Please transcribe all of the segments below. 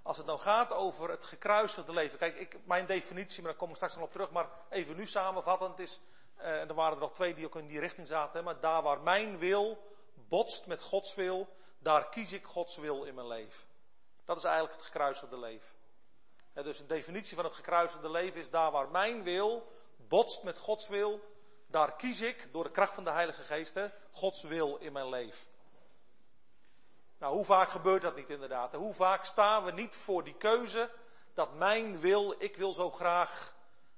Als het nou gaat over het gekruisigde leven. Kijk, mijn definitie, maar daar kom ik straks nog op terug. Maar even nu samenvattend is, en er waren er nog 2 die ook in die richting zaten. Maar daar waar mijn wil botst met Gods wil, daar kies ik Gods wil in mijn leven. Dat is eigenlijk het gekruisigde leven. Dus een definitie van het gekruisigde leven is daar waar mijn wil botst met Gods wil, daar kies ik, door de kracht van de Heilige Geest, Gods wil in mijn leven. Nou, hoe vaak gebeurt dat niet inderdaad? Hoe vaak staan we niet voor die keuze dat mijn wil, ik wil zo graag,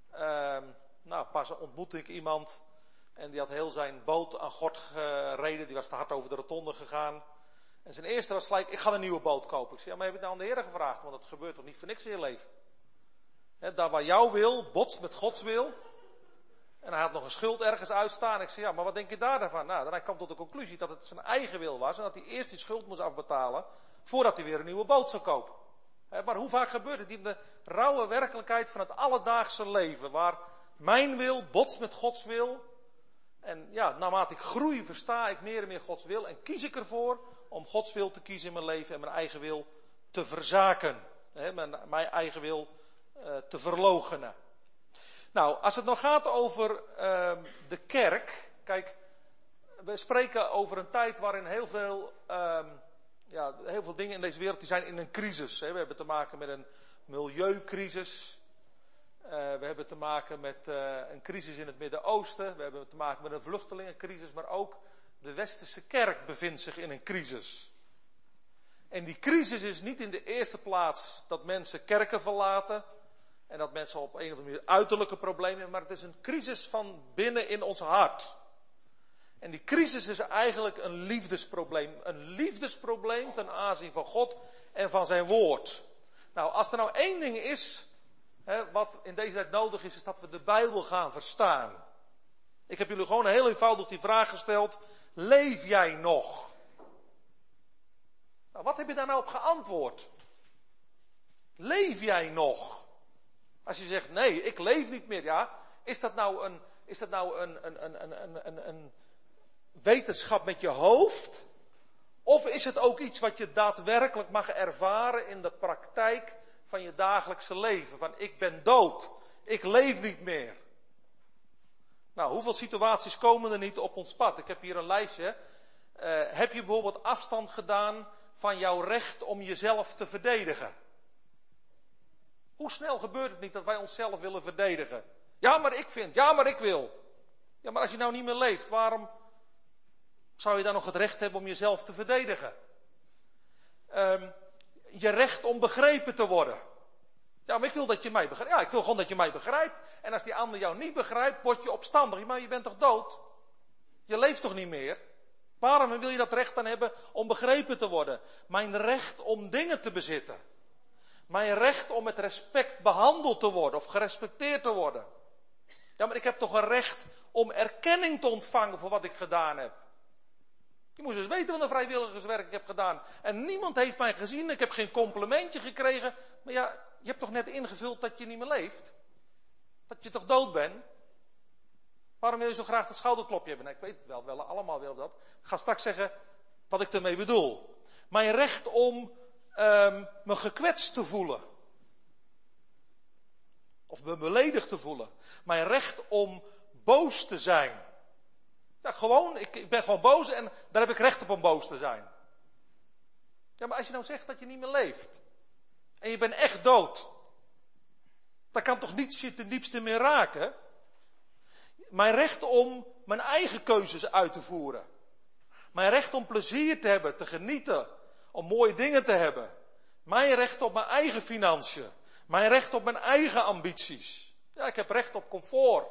pas ontmoette ik iemand en die had heel zijn boot aan gort gereden, die was te hard over de rotonde gegaan. En zijn eerste was gelijk, ik ga een nieuwe boot kopen. Ik zei, ja, maar heb je het nou aan de Heer gevraagd? Want dat gebeurt toch niet voor niks in je leven? Daar waar jouw wil botst met Gods wil. En hij had nog een schuld ergens uitstaan. Ik zei, ja, maar wat denk je daarvan? Nou, dan kwam tot de conclusie dat het zijn eigen wil was. En dat hij eerst die schuld moest afbetalen, voordat hij weer een nieuwe boot zou kopen. Maar hoe vaak gebeurt het? Die in de rauwe werkelijkheid van het alledaagse leven. Waar mijn wil botst met Gods wil. En ja, naarmate ik groei, versta ik meer en meer Gods wil. En kies ik ervoor om Gods wil te kiezen in mijn leven en mijn eigen wil te verzaken. Mijn eigen wil te verloochenen. Nou, als het nog gaat over de kerk. Kijk, we spreken over een tijd waarin heel veel dingen in deze wereld die zijn in een crisis. We hebben te maken met een milieucrisis. We hebben te maken met een crisis in het Midden-Oosten. We hebben te maken met een vluchtelingencrisis. Maar ook de westerse kerk bevindt zich in een crisis. En die crisis is niet in de eerste plaats dat mensen kerken verlaten. En dat mensen op een of andere manier uiterlijke problemen hebben. Maar het is een crisis van binnen in ons hart. En die crisis is eigenlijk een liefdesprobleem. Een liefdesprobleem ten aanzien van God en van zijn woord. Nou, als er nou één ding is, wat in deze tijd nodig is, is dat we de Bijbel gaan verstaan. Ik heb jullie gewoon heel eenvoudig die vraag gesteld. Leef jij nog? Nou, wat heb je daar nou op geantwoord? Leef jij nog? Als je zegt, nee, ik leef niet meer, ja. Is dat nou een wetenschap met je hoofd? Of is het ook iets wat je daadwerkelijk mag ervaren in de praktijk van je dagelijkse leven? Van, ik ben dood. Ik leef niet meer. Nou, hoeveel situaties komen er niet op ons pad? Ik heb hier een lijstje. Heb je bijvoorbeeld afstand gedaan van jouw recht om jezelf te verdedigen? Hoe snel gebeurt het niet dat wij onszelf willen verdedigen? Ja, maar ik vind, ja, maar ik wil. Ja, maar als je nou niet meer leeft, waarom zou je dan nog het recht hebben om jezelf te verdedigen? Je recht om begrepen te worden. Ja, maar ik wil dat je mij begrijpt. Ja, ik wil gewoon dat je mij begrijpt. En als die ander jou niet begrijpt, word je opstandig. Maar je bent toch dood? Je leeft toch niet meer? Waarom wil je dat recht dan hebben om begrepen te worden? Mijn recht om dingen te bezitten. Mijn recht om met respect behandeld te worden of gerespecteerd te worden. Ja, maar ik heb toch een recht om erkenning te ontvangen voor wat ik gedaan heb. Je moest eens weten wat een vrijwilligerswerk ik heb gedaan. En niemand heeft mij gezien, ik heb geen complimentje gekregen. Maar ja, je hebt toch net ingevuld dat je niet meer leeft? Dat je toch dood bent? Waarom wil je zo graag dat schouderklopje hebben? Nou, ik weet het wel, allemaal willen dat. Ik ga straks zeggen wat ik ermee bedoel. Mijn recht om me gekwetst te voelen. Of me beledigd te voelen. Mijn recht om boos te zijn. Ja, gewoon, ik ben gewoon boos en daar heb ik recht op om boos te zijn. Ja, maar als je nou zegt dat je niet meer leeft. En je bent echt dood. Dan kan toch niets je ten diepste meer raken? Mijn recht om mijn eigen keuzes uit te voeren. Mijn recht om plezier te hebben, te genieten. Om mooie dingen te hebben. Mijn recht op mijn eigen financiën. Mijn recht op mijn eigen ambities. Ja, ik heb recht op comfort.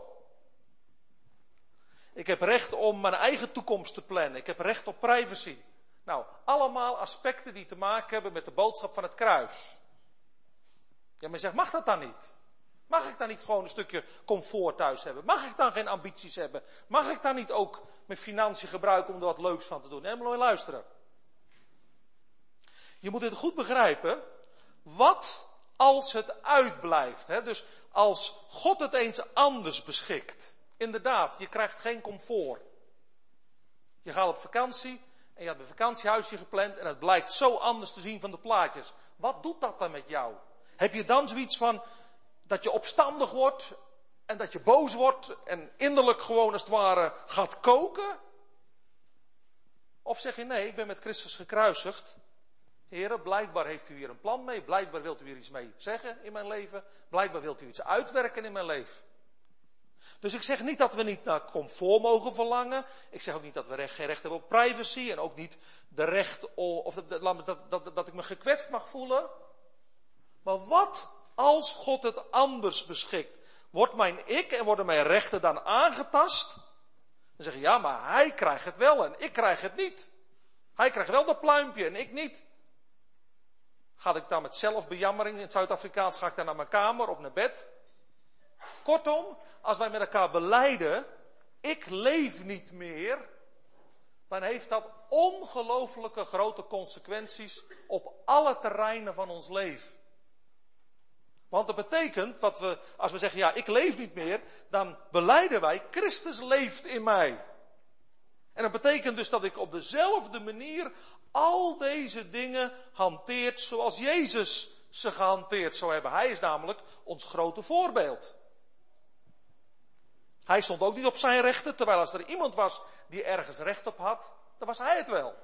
Ik heb recht om mijn eigen toekomst te plannen. Ik heb recht op privacy. Nou, allemaal aspecten die te maken hebben met de boodschap van het kruis. Ja, maar je zegt, mag dat dan niet? Mag ik dan niet gewoon een stukje comfort thuis hebben? Mag ik dan geen ambities hebben? Mag ik dan niet ook mijn financiën gebruiken om er wat leuks van te doen? Nee, maar luisteren. Je moet het goed begrijpen. Wat als het uitblijft? Hè? Dus als God het eens anders beschikt. Inderdaad, je krijgt geen comfort. Je gaat op vakantie en je hebt een vakantiehuisje gepland en het blijkt zo anders te zien van de plaatjes. Wat doet dat dan met jou? Heb je dan zoiets van dat je opstandig wordt en dat je boos wordt en innerlijk gewoon als het ware gaat koken? Of zeg je nee, ik ben met Christus gekruisigd. Heren, blijkbaar heeft u hier een plan mee. Blijkbaar wilt u hier iets mee zeggen in mijn leven. Blijkbaar wilt u iets uitwerken in mijn leven. Dus ik zeg niet dat we niet naar comfort mogen verlangen. Ik zeg ook niet dat we geen recht hebben op privacy. En ook niet de recht of dat ik me gekwetst mag voelen. Maar wat als God het anders beschikt? Wordt mijn ik en worden mijn rechten dan aangetast? Dan zeg je, ja, maar hij krijgt het wel en ik krijg het niet. Hij krijgt wel dat pluimpje en ik niet. Ga ik dan met zelfbejammering in het Zuid-Afrikaans, ga ik dan naar mijn kamer of naar bed? Kortom, als wij met elkaar belijden, ik leef niet meer, dan heeft dat ongelooflijke grote consequenties op alle terreinen van ons leven. Want dat betekent, als we zeggen, ja, ik leef niet meer, dan belijden wij, Christus leeft in mij. En dat betekent dus dat ik op dezelfde manier al deze dingen hanteert zoals Jezus ze gehanteerd zou hebben. Hij is namelijk ons grote voorbeeld. Hij stond ook niet op zijn rechten, terwijl als er iemand was die ergens recht op had, dan was hij het wel.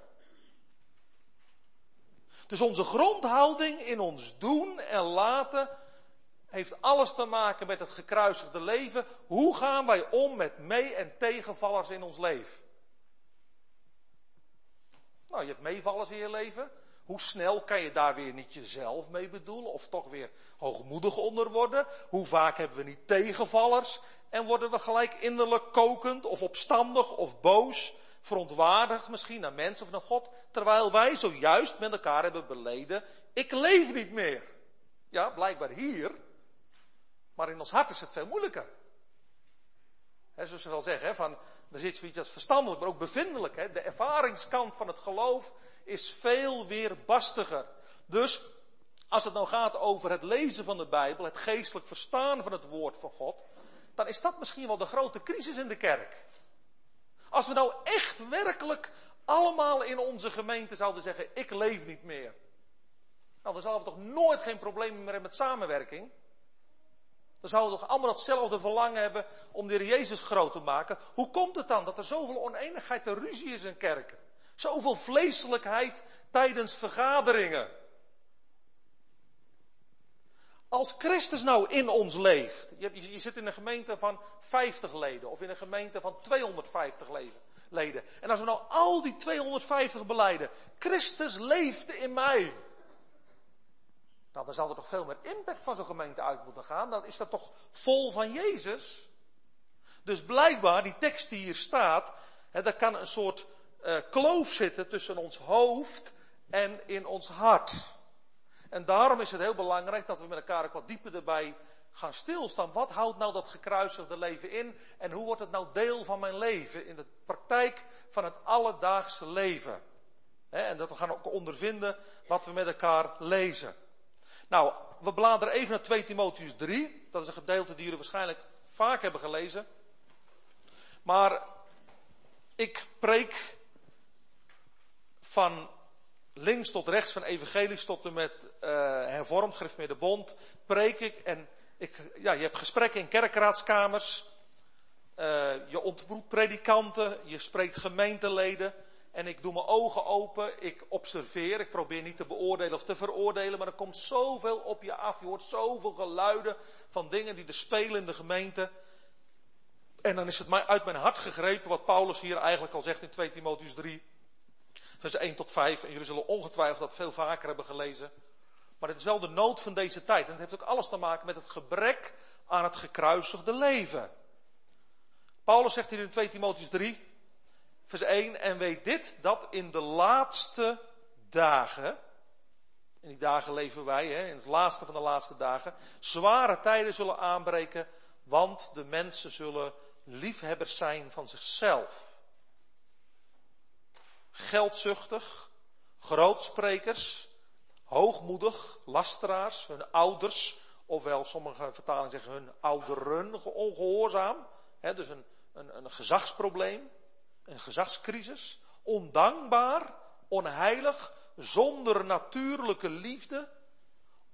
Dus onze grondhouding in ons doen en laten heeft alles te maken met het gekruisigde leven. Hoe gaan wij om met mee- en tegenvallers in ons leven? Nou, je hebt meevallers in je leven. Hoe snel kan je daar weer niet jezelf mee bedoelen of toch weer hoogmoedig onder worden? Hoe vaak hebben we niet tegenvallers en worden we gelijk innerlijk kokend of opstandig of boos, verontwaardigd misschien naar mensen of naar God, terwijl wij zojuist met elkaar hebben beleden, ik leef niet meer. Ja, blijkbaar hier, maar in ons hart is het veel moeilijker. Zoals ze wel zeggen, er zit zoiets als verstandelijk, maar ook bevindelijk. De ervaringskant van het geloof is veel weerbarstiger. Dus, als het nou gaat over het lezen van de Bijbel, het geestelijk verstaan van het woord van God, dan is dat misschien wel de grote crisis in de kerk. Als we nou echt werkelijk allemaal in onze gemeente zouden zeggen, ik leef niet meer. Nou, dan zouden we toch nooit geen probleem meer hebben met samenwerking. Dan zouden we toch allemaal hetzelfde verlangen hebben om de Heer Jezus groot te maken. Hoe komt het dan dat er zoveel oneenigheid en ruzie is in kerken? Zoveel vleeselijkheid tijdens vergaderingen. Als Christus nou in ons leeft. Je zit in een gemeente van 50 leden. Of in een gemeente van 250 leden. En als we nou al die 250 belijden. Christus leeft in mij. Nou, dan zal er toch veel meer impact van zo'n gemeente uit moeten gaan. Dan is dat toch vol van Jezus. Dus blijkbaar, die tekst die hier staat. Daar kan een soort kloof zitten tussen ons hoofd en in ons hart. En daarom is het heel belangrijk dat we met elkaar ook wat dieper erbij gaan stilstaan. Wat houdt nou dat gekruisigde leven in? En hoe wordt het nou deel van mijn leven in de praktijk van het alledaagse leven? En dat we gaan ook ondervinden wat we met elkaar lezen. Nou, we bladeren even naar 2 Timotheüs 3. Dat is een gedeelte die jullie waarschijnlijk vaak hebben gelezen. Maar ik preek van links tot rechts, van evangelisch tot en met hervormd, gereformeerde bond, preek ik. En je hebt gesprekken in kerkraadskamers. Je ontmoet predikanten, je spreekt gemeenteleden. En ik doe mijn ogen open, ik observeer, ik probeer niet te beoordelen of te veroordelen, maar er komt zoveel op je af. Je hoort zoveel geluiden van dingen die er spelen in de gemeente. En dan is het mij uit mijn hart gegrepen wat Paulus hier eigenlijk al zegt in 2 Timotheüs 3, vers 1 tot 5. En jullie zullen ongetwijfeld dat veel vaker hebben gelezen. Maar het is wel de nood van deze tijd. En het heeft ook alles te maken met het gebrek aan het gekruisigde leven. Paulus zegt hier in 2 Timotheüs 3, vers 1, en weet dit, dat in de laatste dagen, in die dagen leven wij, in het laatste van de laatste dagen, zware tijden zullen aanbreken, want de mensen zullen liefhebbers zijn van zichzelf. Geldzuchtig, grootsprekers, hoogmoedig, lasteraars, hun ouders, ofwel sommige vertalingen zeggen hun ouderen ongehoorzaam, dus een gezagsprobleem. Een gezagscrisis, ondankbaar, onheilig, zonder natuurlijke liefde,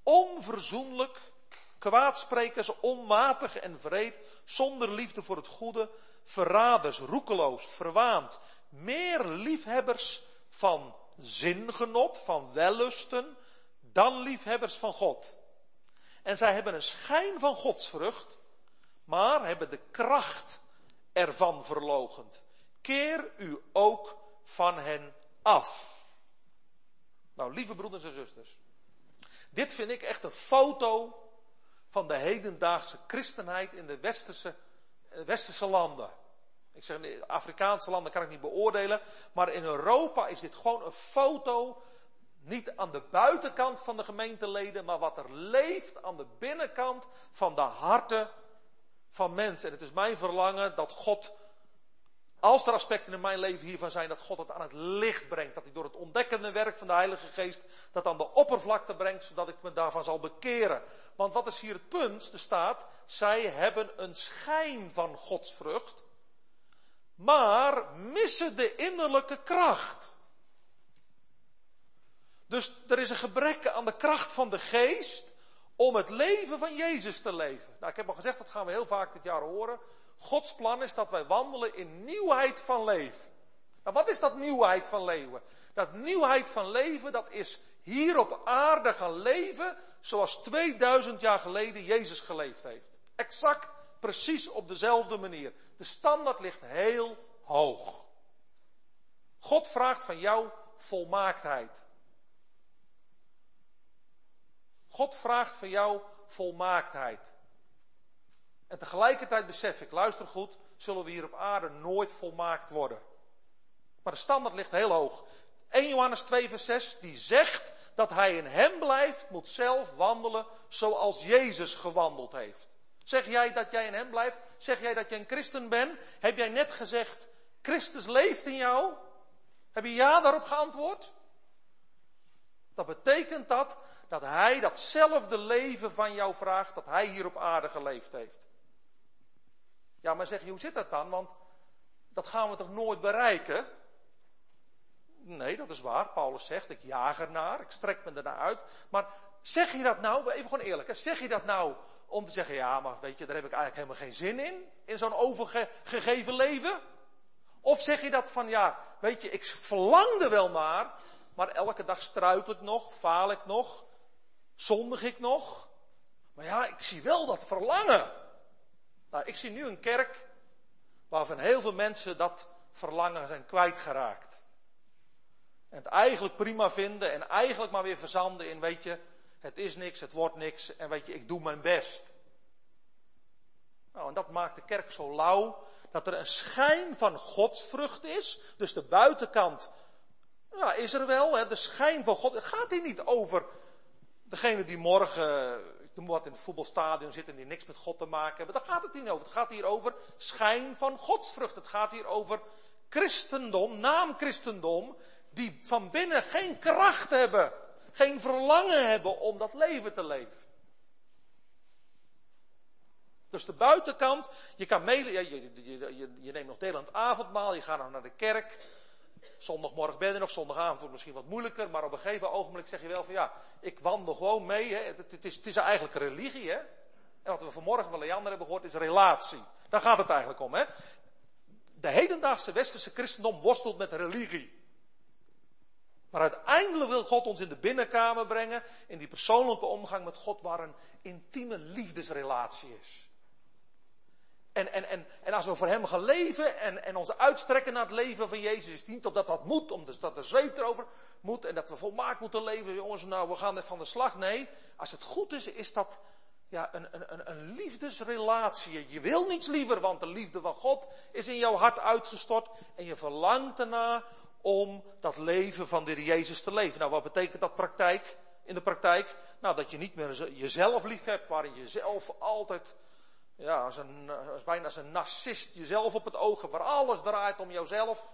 onverzoenlijk, kwaadsprekers, onmatig en wreed, zonder liefde voor het goede, verraders, roekeloos, verwaand, meer liefhebbers van zingenot, van wellusten, dan liefhebbers van God. En zij hebben een schijn van godsvrucht, maar hebben de kracht ervan verloochend. Keer u ook van hen af. Nou, lieve broeders en zusters, dit vind ik echt een foto van de hedendaagse christenheid in de westerse landen. Ik zeg, de Afrikaanse landen kan ik niet beoordelen, maar in Europa is dit gewoon een foto, niet aan de buitenkant van de gemeenteleden, maar wat er leeft aan de binnenkant van de harten van mensen. En het is mijn verlangen dat God, als er aspecten in mijn leven hiervan zijn, dat God het aan het licht brengt. Dat hij door het ontdekkende werk van de Heilige Geest dat aan de oppervlakte brengt, zodat ik me daarvan zal bekeren. Want wat is hier het punt? Er staat, zij hebben een schijn van godsvrucht, maar missen de innerlijke kracht. Dus er is een gebrek aan de kracht van de geest om het leven van Jezus te leven. Nou, ik heb al gezegd, dat gaan we heel vaak dit jaar horen. Gods plan is dat wij wandelen in nieuwheid van leven. Nou, wat is dat nieuwheid van leven? Dat nieuwheid van leven, dat is hier op aarde gaan leven zoals 2000 jaar geleden Jezus geleefd heeft. Exact, precies op dezelfde manier. De standaard ligt heel hoog. God vraagt van jou volmaaktheid. God vraagt van jou volmaaktheid. En tegelijkertijd besef ik, luister goed, zullen we hier op aarde nooit volmaakt worden. Maar de standaard ligt heel hoog. 1 Johannes 2 vers 6, die zegt dat hij in hem blijft, moet zelf wandelen zoals Jezus gewandeld heeft. Zeg jij dat jij in hem blijft? Zeg jij dat jij een christen bent? Heb jij net gezegd, Christus leeft in jou? Heb je ja daarop geantwoord? Dat betekent dat hij datzelfde leven van jou vraagt dat hij hier op aarde geleefd heeft. Ja, maar zeg je, hoe zit dat dan? Want dat gaan we toch nooit bereiken? Nee, dat is waar. Paulus zegt, ik jaag ernaar, ik strek me ernaar uit. Maar zeg je dat nou, even gewoon eerlijk, hè? Zeg je dat nou om te zeggen, ja, maar weet je, daar heb ik eigenlijk helemaal geen zin in zo'n overgegeven leven? Of zeg je dat van, ja, weet je, ik verlang er wel naar, maar elke dag struikel ik nog, faal ik nog, zondig ik nog. Maar ja, ik zie wel dat verlangen. Nou, ik zie nu een kerk waarvan heel veel mensen dat verlangen zijn kwijtgeraakt. En het eigenlijk prima vinden en eigenlijk maar weer verzanden in, weet je, het is niks, het wordt niks en weet je, ik doe mijn best. Nou, en dat maakt de kerk zo lauw, dat er een schijn van godsvrucht is. Dus de buitenkant, ja, is er wel, hè, de schijn van God. Het gaat hier niet over degene die morgen, ik noem wat, in het voetbalstadion zit en die niks met God te maken hebben. Daar gaat het niet over. Het gaat hier over schijn van godsvrucht. Het gaat hier over christendom, naamchristendom, die van binnen geen kracht hebben, geen verlangen hebben om dat leven te leven. Dus de buitenkant, je kan je neemt nog deel aan het avondmaal, je gaat nog naar de kerk. Zondagmorgen ben je er nog, zondagavond wordt misschien wat moeilijker, maar op een gegeven ogenblik zeg je wel van ja, ik wandel gewoon mee. Hè. Het is eigenlijk een religie, hè. En wat we vanmorgen van Leander hebben gehoord is relatie. Daar gaat het eigenlijk om, hè. De hedendaagse westerse christendom worstelt met religie. Maar uiteindelijk wil God ons in de binnenkamer brengen, in die persoonlijke omgang met God, waar een intieme liefdesrelatie is. En als we voor hem gaan leven en ons uitstrekken naar het leven van Jezus, is het niet dat moet, dat de zweep erover moet en dat we volmaakt moeten leven. Jongens, nou, we gaan van de slag. Nee, als het goed is dat ja, een liefdesrelatie. Je wil niets liever, want de liefde van God is in jouw hart uitgestort en je verlangt ernaar om dat leven van de Jezus te leven. Nou, wat betekent dat in de praktijk? Nou, dat je niet meer jezelf lief hebt, waarin je zelf altijd, ja, bijna als een narcist jezelf op het oog hebt, waar alles draait om jouzelf.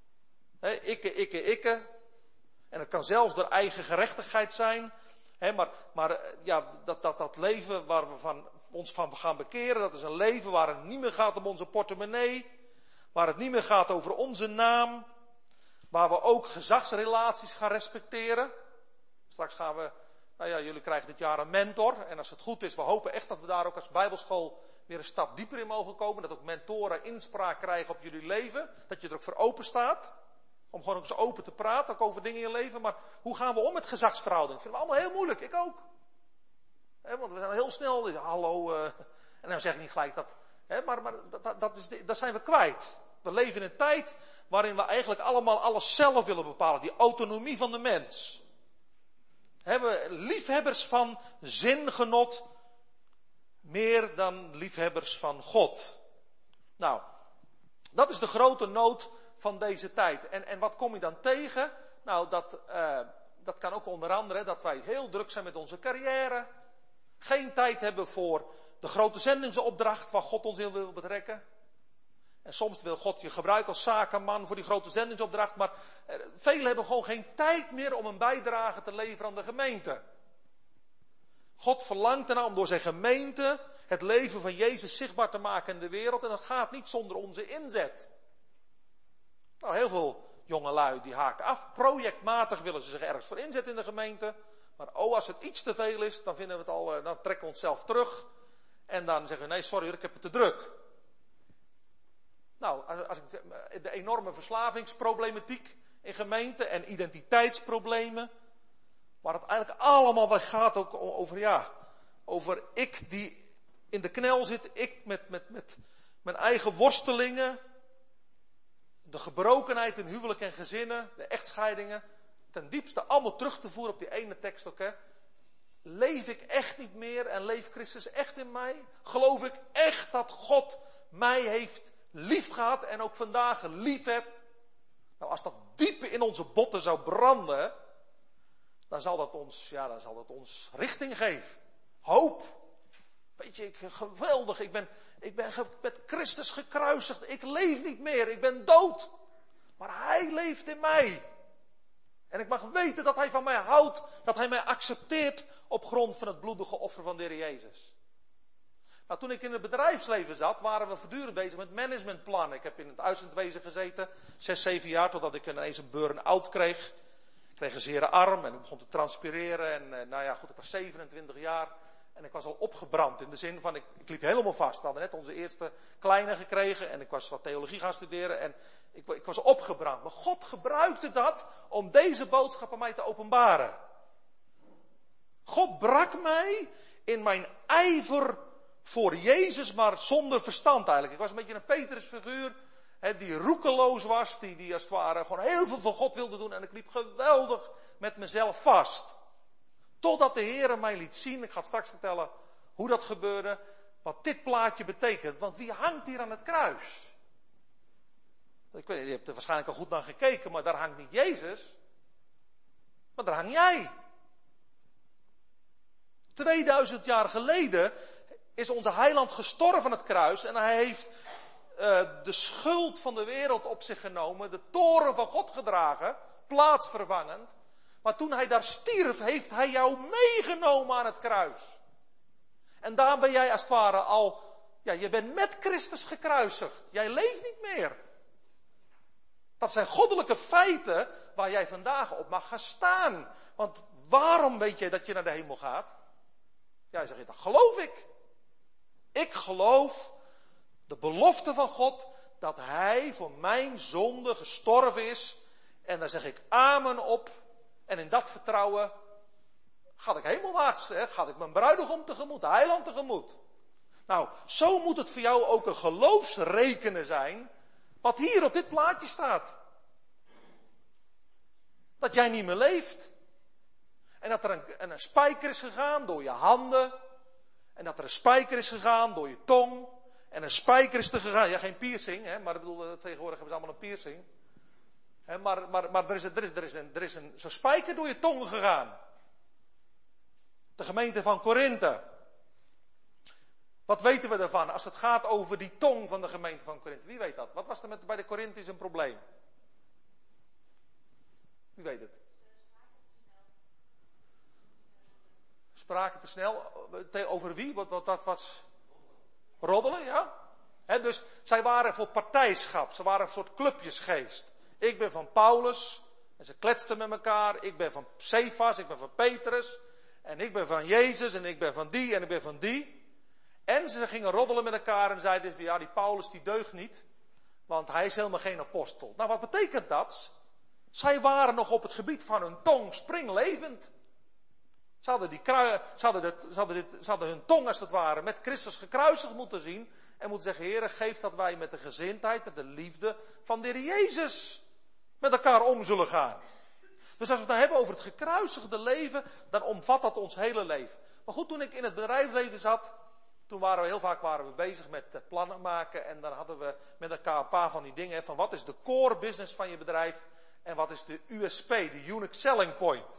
Ikke. En het kan zelfs door eigen gerechtigheid zijn. Maar dat leven waar we ons van gaan bekeren, dat is een leven waar het niet meer gaat om onze portemonnee, waar het niet meer gaat over onze naam, waar we ook gezagsrelaties gaan respecteren. Straks gaan we Nou ja, jullie krijgen dit jaar een mentor. En als het goed is, we hopen echt dat we daar ook als Bijbelschool weer een stap dieper in mogen komen. Dat ook mentoren inspraak krijgen op jullie leven. Dat je er ook voor open staat. Om gewoon ook eens open te praten, ook over dingen in je leven. Maar hoe gaan we om met gezagsverhouding? Dat vinden we allemaal heel moeilijk, ik ook. Want we zijn heel snel, hallo, en dan zeg ik niet gelijk dat. Maar dat zijn we kwijt. We leven in een tijd waarin we eigenlijk allemaal alles zelf willen bepalen. Die autonomie van de mens. We liefhebbers van zingenot meer dan liefhebbers van God. Nou, dat is de grote nood van deze tijd. En wat kom je dan tegen? Nou, dat kan ook onder andere dat wij heel druk zijn met onze carrière. Geen tijd hebben voor de grote zendingsopdracht waar God ons in wil betrekken. En soms wil God je gebruiken als zakenman voor die grote zendingsopdracht. Maar velen hebben gewoon geen tijd meer om een bijdrage te leveren aan de gemeente. God verlangt ernaar om door zijn gemeente het leven van Jezus zichtbaar te maken in de wereld. En dat gaat niet zonder onze inzet. Nou, heel veel jongelui die haken af. Projectmatig willen ze zich ergens voor inzetten in de gemeente. Maar als het iets te veel is, dan vinden we het al, dan trekken we onszelf terug. En dan zeggen we, nee, sorry, ik heb het te druk. Nou, als ik de enorme verslavingsproblematiek in gemeenten en identiteitsproblemen, waar het eigenlijk allemaal bij gaat ook over ik die in de knel zit, ik met mijn eigen worstelingen, de gebrokenheid in huwelijk en gezinnen, de echtscheidingen, ten diepste allemaal terug te voeren op die ene tekst ook, Leef ik echt niet meer en leeft Christus echt in mij? Geloof ik echt dat God mij heeft lief gehad en ook vandaag lief hebt? Nou, als dat diep in onze botten zou branden, dan zal dat ons richting geven. Hoop. Weet je, geweldig, ik ben met Christus gekruisigd. Ik leef niet meer, ik ben dood. Maar Hij leeft in mij. En ik mag weten dat Hij van mij houdt, dat Hij mij accepteert op grond van het bloedige offer van de Heer Jezus. Nou, toen ik in het bedrijfsleven zat, waren we voortdurend bezig met managementplannen. Ik heb in het uitzendwezen gezeten, 6, 7 jaar, totdat ik ineens een burn-out kreeg. Ik kreeg een zere arm en ik begon te transpireren. En ik was 27 jaar en ik was al opgebrand. In de zin van, ik liep helemaal vast. We hadden net onze eerste kleine gekregen en ik was wat theologie gaan studeren. En ik was opgebrand. Maar God gebruikte dat om deze boodschap aan mij te openbaren. God brak mij in mijn ijver voor Jezus, maar zonder verstand eigenlijk. Ik was een beetje een Petrusfiguur, die roekeloos was, die als het ware gewoon heel veel voor God wilde doen. En ik liep geweldig met mezelf vast. Totdat de Heer mij liet zien, ik ga het straks vertellen hoe dat gebeurde, wat dit plaatje betekent. Want wie hangt hier aan het kruis? Ik weet, je hebt er waarschijnlijk al goed naar gekeken, maar daar hangt niet Jezus, maar daar hang jij. 2000 jaar geleden is onze heiland gestorven aan het kruis en hij heeft de schuld van de wereld op zich genomen, de toren van God gedragen, plaatsvervangend. Maar toen hij daar stierf, heeft hij jou meegenomen aan het kruis. En daar ben jij als het ware al, je bent met Christus gekruisigd. Jij leeft niet meer. Dat zijn goddelijke feiten waar jij vandaag op mag gaan staan. Want waarom weet jij dat je naar de hemel gaat? Jij zegt, dat geloof ik. Ik geloof de belofte van God dat Hij voor mijn zonde gestorven is. En daar zeg ik amen op. En in dat vertrouwen ga ik hemelwaarts. Ga ik mijn bruidegom tegemoet, de heiland tegemoet. Nou, zo moet het voor jou ook een geloofsrekenen zijn. Wat hier op dit plaatje staat. Dat jij niet meer leeft. En dat er een spijker is gegaan door je handen. En dat er een spijker is gegaan door je tong. En een spijker is er gegaan. Ja, geen piercing, maar ik bedoel, tegenwoordig hebben ze allemaal een piercing. Maar er is zo'n spijker door je tong gegaan. De gemeente van Korinthe. Wat weten we daarvan als het gaat over die tong van de gemeente van Korinthe? Wie weet dat? Wat was er bij de Korinthiërs een probleem? Wie weet het? Spraken te snel. Over wie? Wat was? Roddelen, ja? Dus zij waren voor partijschap. Ze waren een soort clubjesgeest. Ik ben van Paulus. En ze kletsten met elkaar. Ik ben van Cephas. Ik ben van Petrus. En ik ben van Jezus en ik ben van die en ik ben van die. En ze gingen roddelen met elkaar en zeiden van ja, die Paulus die deugt niet. Want hij is helemaal geen apostel. Nou, wat betekent dat? Zij waren nog op het gebied van hun tong springlevend. Ze hadden hun tong als het ware met Christus gekruisigd moeten zien. En moeten zeggen, Heere, geef dat wij met de gezindheid, met de liefde van de Heer Jezus met elkaar om zullen gaan. Dus als we het nou hebben over het gekruisigde leven, dan omvat dat ons hele leven. Maar goed, toen ik in het bedrijfsleven zat, toen waren we heel vaak bezig met plannen maken. En dan hadden we met elkaar een paar van die dingen. Van wat is de core business van je bedrijf? En wat is de USP, de Unique Selling Point?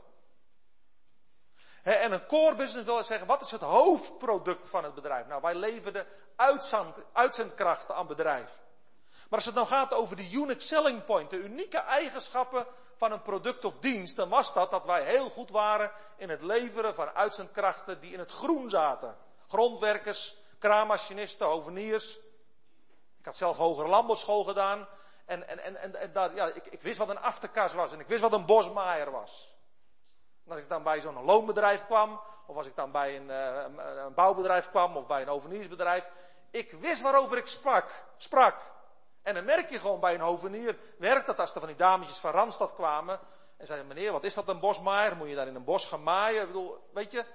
En een core business wil zeggen, wat is het hoofdproduct van het bedrijf? Nou, wij leverden uitzendkrachten aan bedrijf. Maar als het nou gaat over de Unique Selling Point, de unieke eigenschappen van een product of dienst, dan was dat wij heel goed waren in het leveren van uitzendkrachten die in het groen zaten. Grondwerkers, kraammachinisten, hoveniers. Ik had zelf hogere landbouwschool gedaan. En daar, ja, ik wist wat een afterkas was en ik wist wat een bosmaaier was. En als ik dan bij zo'n loonbedrijf kwam, of als ik dan bij een bouwbedrijf kwam, of bij een hoveniersbedrijf, ik wist waarover ik sprak. En dan merk je gewoon bij een hovenier, werkt dat als er van die dametjes van Randstad kwamen, en zeiden, meneer, wat is dat een bosmaaier? Moet je daar in een bos gaan maaien? Ik bedoel, weet je,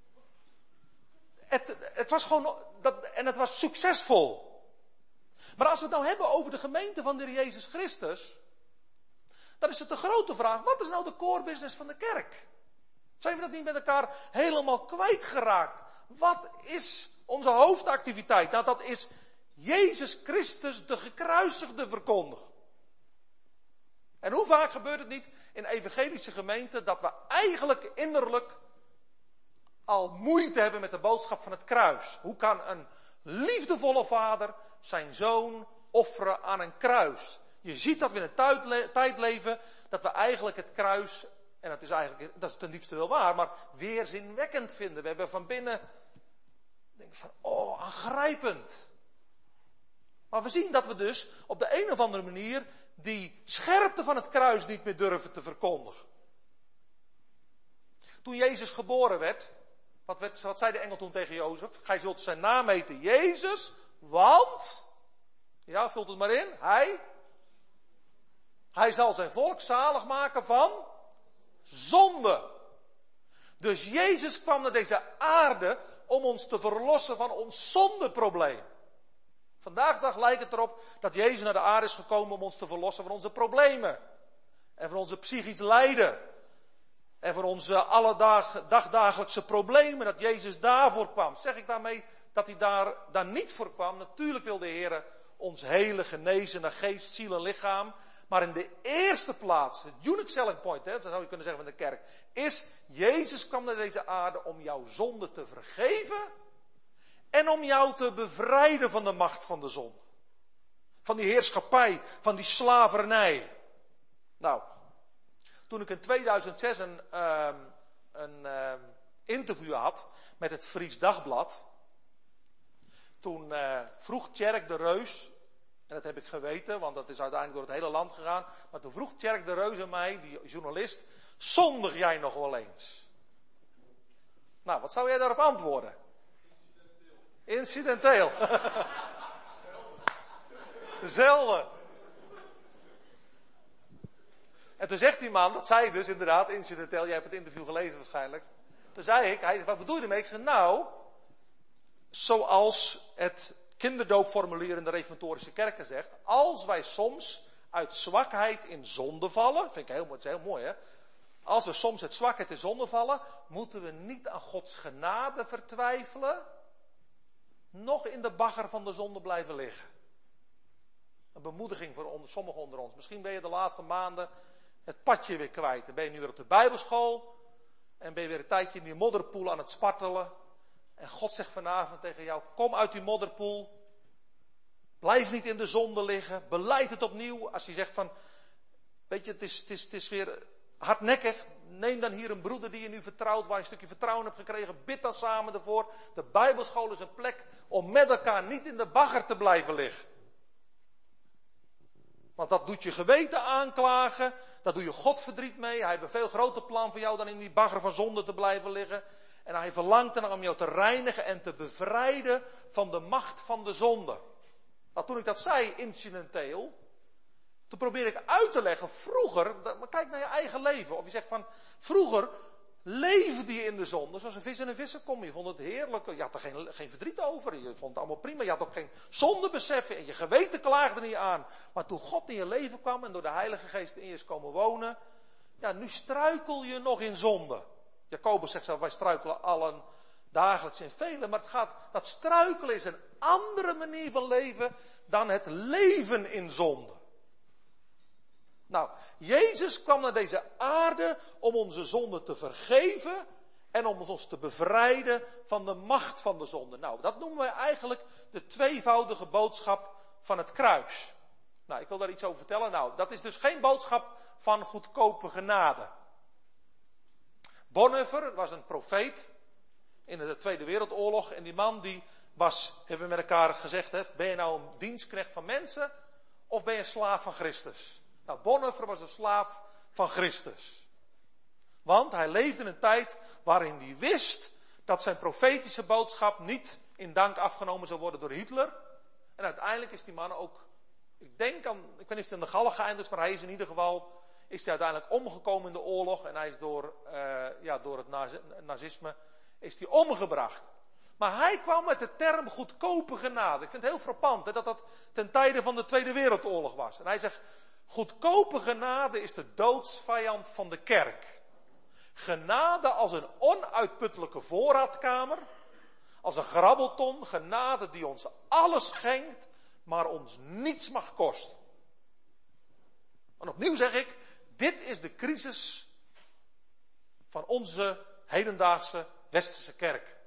het was gewoon, en het was succesvol. Maar als we het nou hebben over de gemeente van de Heer Jezus Christus, dan is het de grote vraag, wat is nou de core business van de kerk? Zijn we dat niet met elkaar helemaal kwijtgeraakt? Wat is onze hoofdactiviteit? Nou, dat is Jezus Christus, de gekruisigde, verkondigen. En hoe vaak gebeurt het niet in evangelische gemeenten dat we eigenlijk innerlijk al moeite hebben met de boodschap van het kruis? Hoe kan een liefdevolle vader zijn zoon offeren aan een kruis? Je ziet dat we in een tijd leven dat we eigenlijk het kruis, en dat is ten diepste wel waar, maar weerzinwekkend vinden. We hebben van binnen, denk ik van, aangrijpend. Maar we zien dat we dus op de een of andere manier die scherpte van het kruis niet meer durven te verkondigen. Toen Jezus geboren werd, wat zei de engel toen tegen Jozef? Gij zult zijn naam heten Jezus, want, ja, vult het maar in, hij zal zijn volk zalig maken van zonde. Dus Jezus kwam naar deze aarde om ons te verlossen van ons zondeprobleem. Vandaag de dag lijkt het erop dat Jezus naar de aarde is gekomen om ons te verlossen van onze problemen. En van onze psychisch lijden. En van onze dagdagelijkse problemen. Dat Jezus daarvoor kwam. Zeg ik daarmee dat hij daar niet voor kwam? Natuurlijk wil de Heer ons hele genezen naar geest, ziel en lichaam. Maar in de eerste plaats, het unique selling point, dat zou je kunnen zeggen van de kerk, is Jezus kwam naar deze aarde om jouw zonde te vergeven. En om jou te bevrijden van de macht van de zonde. Van die heerschappij, van die slavernij. Nou, toen ik in 2006 een interview had met het Fries Dagblad. Toen vroeg Tjerk de Reus, en dat heb ik geweten, want dat is uiteindelijk door het hele land gegaan. Maar toen vroeg Tjerk de Reus aan mij, die journalist, zondig jij nog wel eens? Nou, wat zou jij daarop antwoorden? Incidenteel. Zelden. En toen zegt die man, dat zei dus inderdaad, incidenteel, jij hebt het interview gelezen waarschijnlijk. Toen zei hij, wat bedoel je ermee? Ik zei, nou, zoals het kinderdoopformulier in de reformatorische kerken zegt, als wij soms uit zwakheid in zonde vallen, vind ik heel mooi hè. Als we soms uit zwakheid in zonde vallen, moeten we niet aan Gods genade vertwijfelen, nog in de bagger van de zonde blijven liggen. Een bemoediging voor sommigen onder ons. Misschien ben je de laatste maanden het padje weer kwijt. Dan ben je nu weer op de bijbelschool. En ben je weer een tijdje in die modderpoel aan het spartelen. En God zegt vanavond tegen jou, kom uit die modderpoel. Blijf niet in de zonde liggen. Belijd het opnieuw. Als je zegt van, weet je, het is weer hardnekkig. Neem dan hier een broeder die je nu vertrouwt, waar je een stukje vertrouwen hebt gekregen. Bid dan samen ervoor. De bijbelschool is een plek om met elkaar niet in de bagger te blijven liggen. Want dat doet je geweten aanklagen. Daar doe je God verdriet mee. Hij heeft een veel groter plan voor jou dan in die bagger van zonde te blijven liggen. En hij verlangt ernaar om jou te reinigen en te bevrijden van de macht van de zonde. Nou, toen ik dat zei, incidenteel, toen probeer ik uit te leggen, vroeger, maar kijk naar je eigen leven. Of je zegt van, vroeger leefde je in de zonde, zoals een vis in een vissenkom. Je vond het heerlijk, je had er geen verdriet over, je vond het allemaal prima. Je had ook geen zondebesef en je geweten klaagde niet aan. Maar toen God in je leven kwam en door de Heilige Geest in je is komen wonen, ja, nu struikel je nog in zonde. Jacobus zegt zelf, wij struikelen allen dagelijks in velen. Maar dat struikelen is een andere manier van leven dan het leven in zonde. Nou, Jezus kwam naar deze aarde om onze zonde te vergeven en om ons te bevrijden van de macht van de zonde. Nou, dat noemen wij eigenlijk de tweevoudige boodschap van het kruis. Nou, ik wil daar iets over vertellen. Nou, dat is dus geen boodschap van goedkope genade. Bonhoeffer was een profeet in de Tweede Wereldoorlog en die man die was, hebben we met elkaar gezegd, ben je nou een dienstknecht van mensen of ben je een slaaf van Christus? Nou, Bonhoeffer was een slaaf van Christus. Want hij leefde in een tijd waarin hij wist dat zijn profetische boodschap niet in dank afgenomen zou worden door Hitler. En uiteindelijk is die man ook, ik weet niet of het in de galgen geëindigd is, maar hij is in ieder geval, is hij uiteindelijk omgekomen in de oorlog. En hij is door het nazisme, is hij omgebracht. Maar hij kwam met de term goedkope genade. Ik vind het heel frappant dat dat ten tijde van de Tweede Wereldoorlog was. En hij zegt, goedkope genade is de doodsvijand van de kerk. Genade als een onuitputtelijke voorraadkamer, als een grabbelton, genade die ons alles schenkt, maar ons niets mag kosten. En opnieuw zeg ik, dit is de crisis van onze hedendaagse westerse kerk.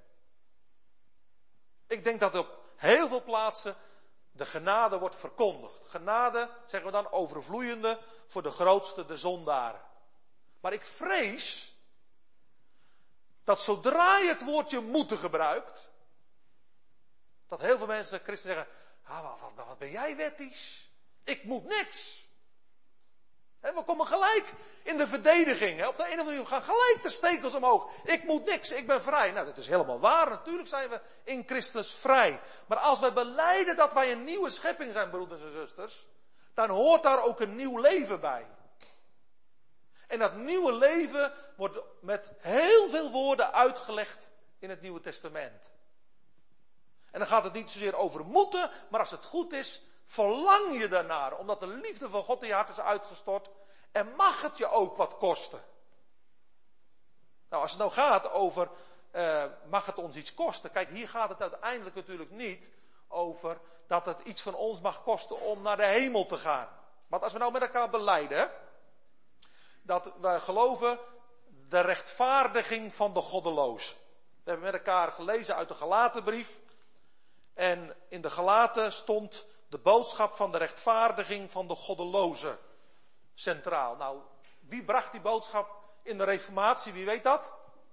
Ik denk dat op heel veel plaatsen de genade wordt verkondigd. Genade, zeggen we dan, overvloeiende voor de grootste, de zondaren. Maar ik vrees dat zodra je het woordje moeten gebruikt, dat heel veel mensen, christenen zeggen, wat ben jij wettisch? Ik moet niks. We komen gelijk in de verdediging. Op de een of andere manier gaan gelijk de stekels omhoog. Ik moet niks, ik ben vrij. Nou, dat is helemaal waar. Natuurlijk zijn we in Christus vrij. Maar als wij belijden dat wij een nieuwe schepping zijn, broeders en zusters, dan hoort daar ook een nieuw leven bij. En dat nieuwe leven wordt met heel veel woorden uitgelegd in het Nieuwe Testament. En dan gaat het niet zozeer over moeten, maar als het goed is, verlang je daarnaar, omdat de liefde van God in je hart is uitgestort. En mag het je ook wat kosten? Nou, als het nou gaat over, mag het ons iets kosten? Kijk, hier gaat het uiteindelijk natuurlijk niet over dat het iets van ons mag kosten om naar de hemel te gaan. Want als we nou met elkaar belijden, dat we geloven de rechtvaardiging van de goddeloos. We hebben met elkaar gelezen uit de Galatenbrief. En in de Galaten stond de boodschap van de rechtvaardiging van de goddeloze centraal. Nou, wie bracht die boodschap in de Reformatie? Wie weet dat?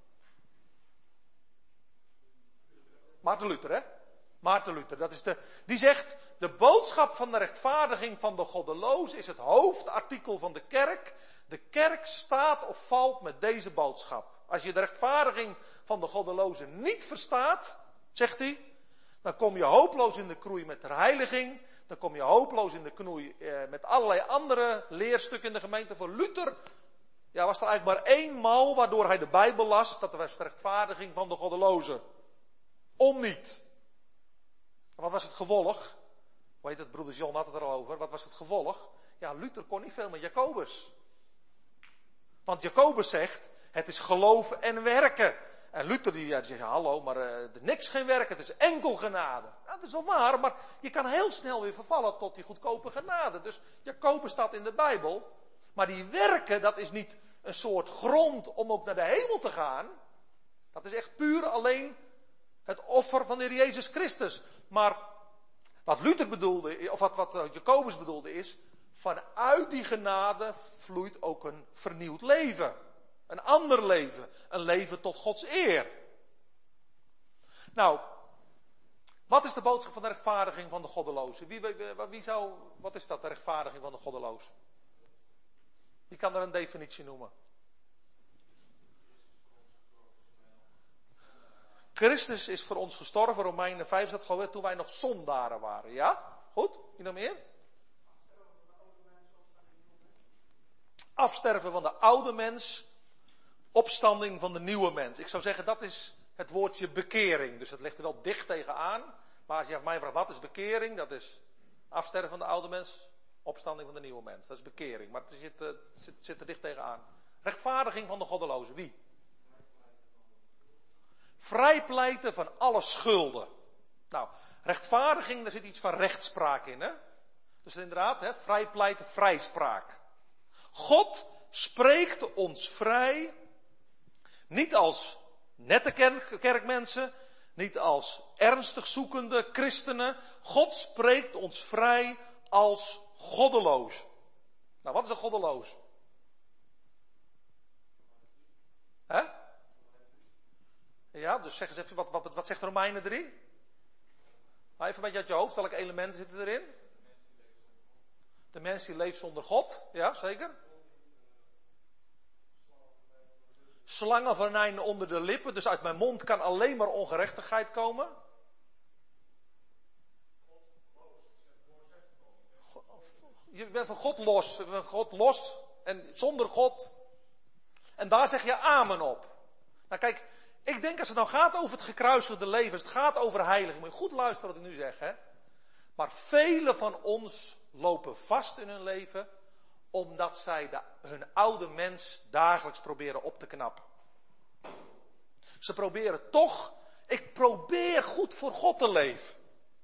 Maarten Luther, hè? Maarten Luther, die zegt, de boodschap van de rechtvaardiging van de goddeloze is het hoofdartikel van de kerk. De kerk staat of valt met deze boodschap. Als je de rechtvaardiging van de goddeloze niet verstaat, zegt hij, dan kom je hopeloos in de knoei met de heiliging. Dan kom je hopeloos in de knoei met allerlei andere leerstukken in de gemeente. Voor Luther was er eigenlijk maar één mal waardoor hij de Bijbel las. Dat was de rechtvaardiging van de goddeloze. Om niet. Wat was het gevolg? Hoe heet het, broeder John had het er al over. Wat was het gevolg? Ja, Luther kon niet veel met Jacobus. Want Jacobus zegt, het is geloven en werken. En Luther die zegt, hallo, maar niks geen werken, het is enkel genade. Nou, dat is wel waar, maar je kan heel snel weer vervallen tot die goedkope genade. Dus Jacobus staat in de Bijbel. Maar die werken, dat is niet een soort grond om ook naar de hemel te gaan. Dat is echt puur alleen het offer van de Heer Jezus Christus. Maar wat Luther bedoelde, of wat Jacobus bedoelde is, vanuit die genade vloeit ook een vernieuwd leven. Een ander leven. Een leven tot Gods eer. Nou, wat is de boodschap van de rechtvaardiging van de goddeloze? Wat is dat, de rechtvaardiging van de goddeloze? Wie kan er een definitie noemen? Christus is voor ons gestorven, Romeinen 5 staat geloof ik, toen wij nog zondaren waren. Ja? Goed? Wie nog meer? Afsterven van de oude mens, opstanding van de nieuwe mens. Ik zou zeggen, dat is het woordje bekering. Dus dat ligt er wel dicht tegenaan. Maar als je mij vraagt, wat is bekering? Dat is afsterven van de oude mens, opstanding van de nieuwe mens. Dat is bekering. Maar het zit er dicht tegenaan. Rechtvaardiging van de goddelozen. Wie? Vrijpleiten van alle schulden. Nou, rechtvaardiging, daar zit iets van rechtspraak in, hè? Dus inderdaad, hè, vrijpleiten, vrijspraak. God spreekt ons vrij, niet als nette kerkmensen, niet als ernstig zoekende christenen. God spreekt ons vrij als goddeloos. Nou, wat is een goddeloos? Hè? Ja, dus zeg eens even, wat zegt Romeinen 3? Nou, even een beetje uit je hoofd, welke elementen zitten erin? De mens die leeft zonder God, ja, zeker. Slangenvenijn onder de lippen, dus uit mijn mond kan alleen maar ongerechtigheid komen. Je bent van God los en zonder God. En daar zeg je amen op. Nou kijk, ik denk als het nou gaat over het gekruisigde leven, als het gaat over heiliging, moet je goed luisteren wat ik nu zeg, hè. Maar velen van ons lopen vast in hun leven, omdat zij hun oude mens dagelijks proberen op te knappen. Ze proberen toch, ik probeer goed voor God te leven.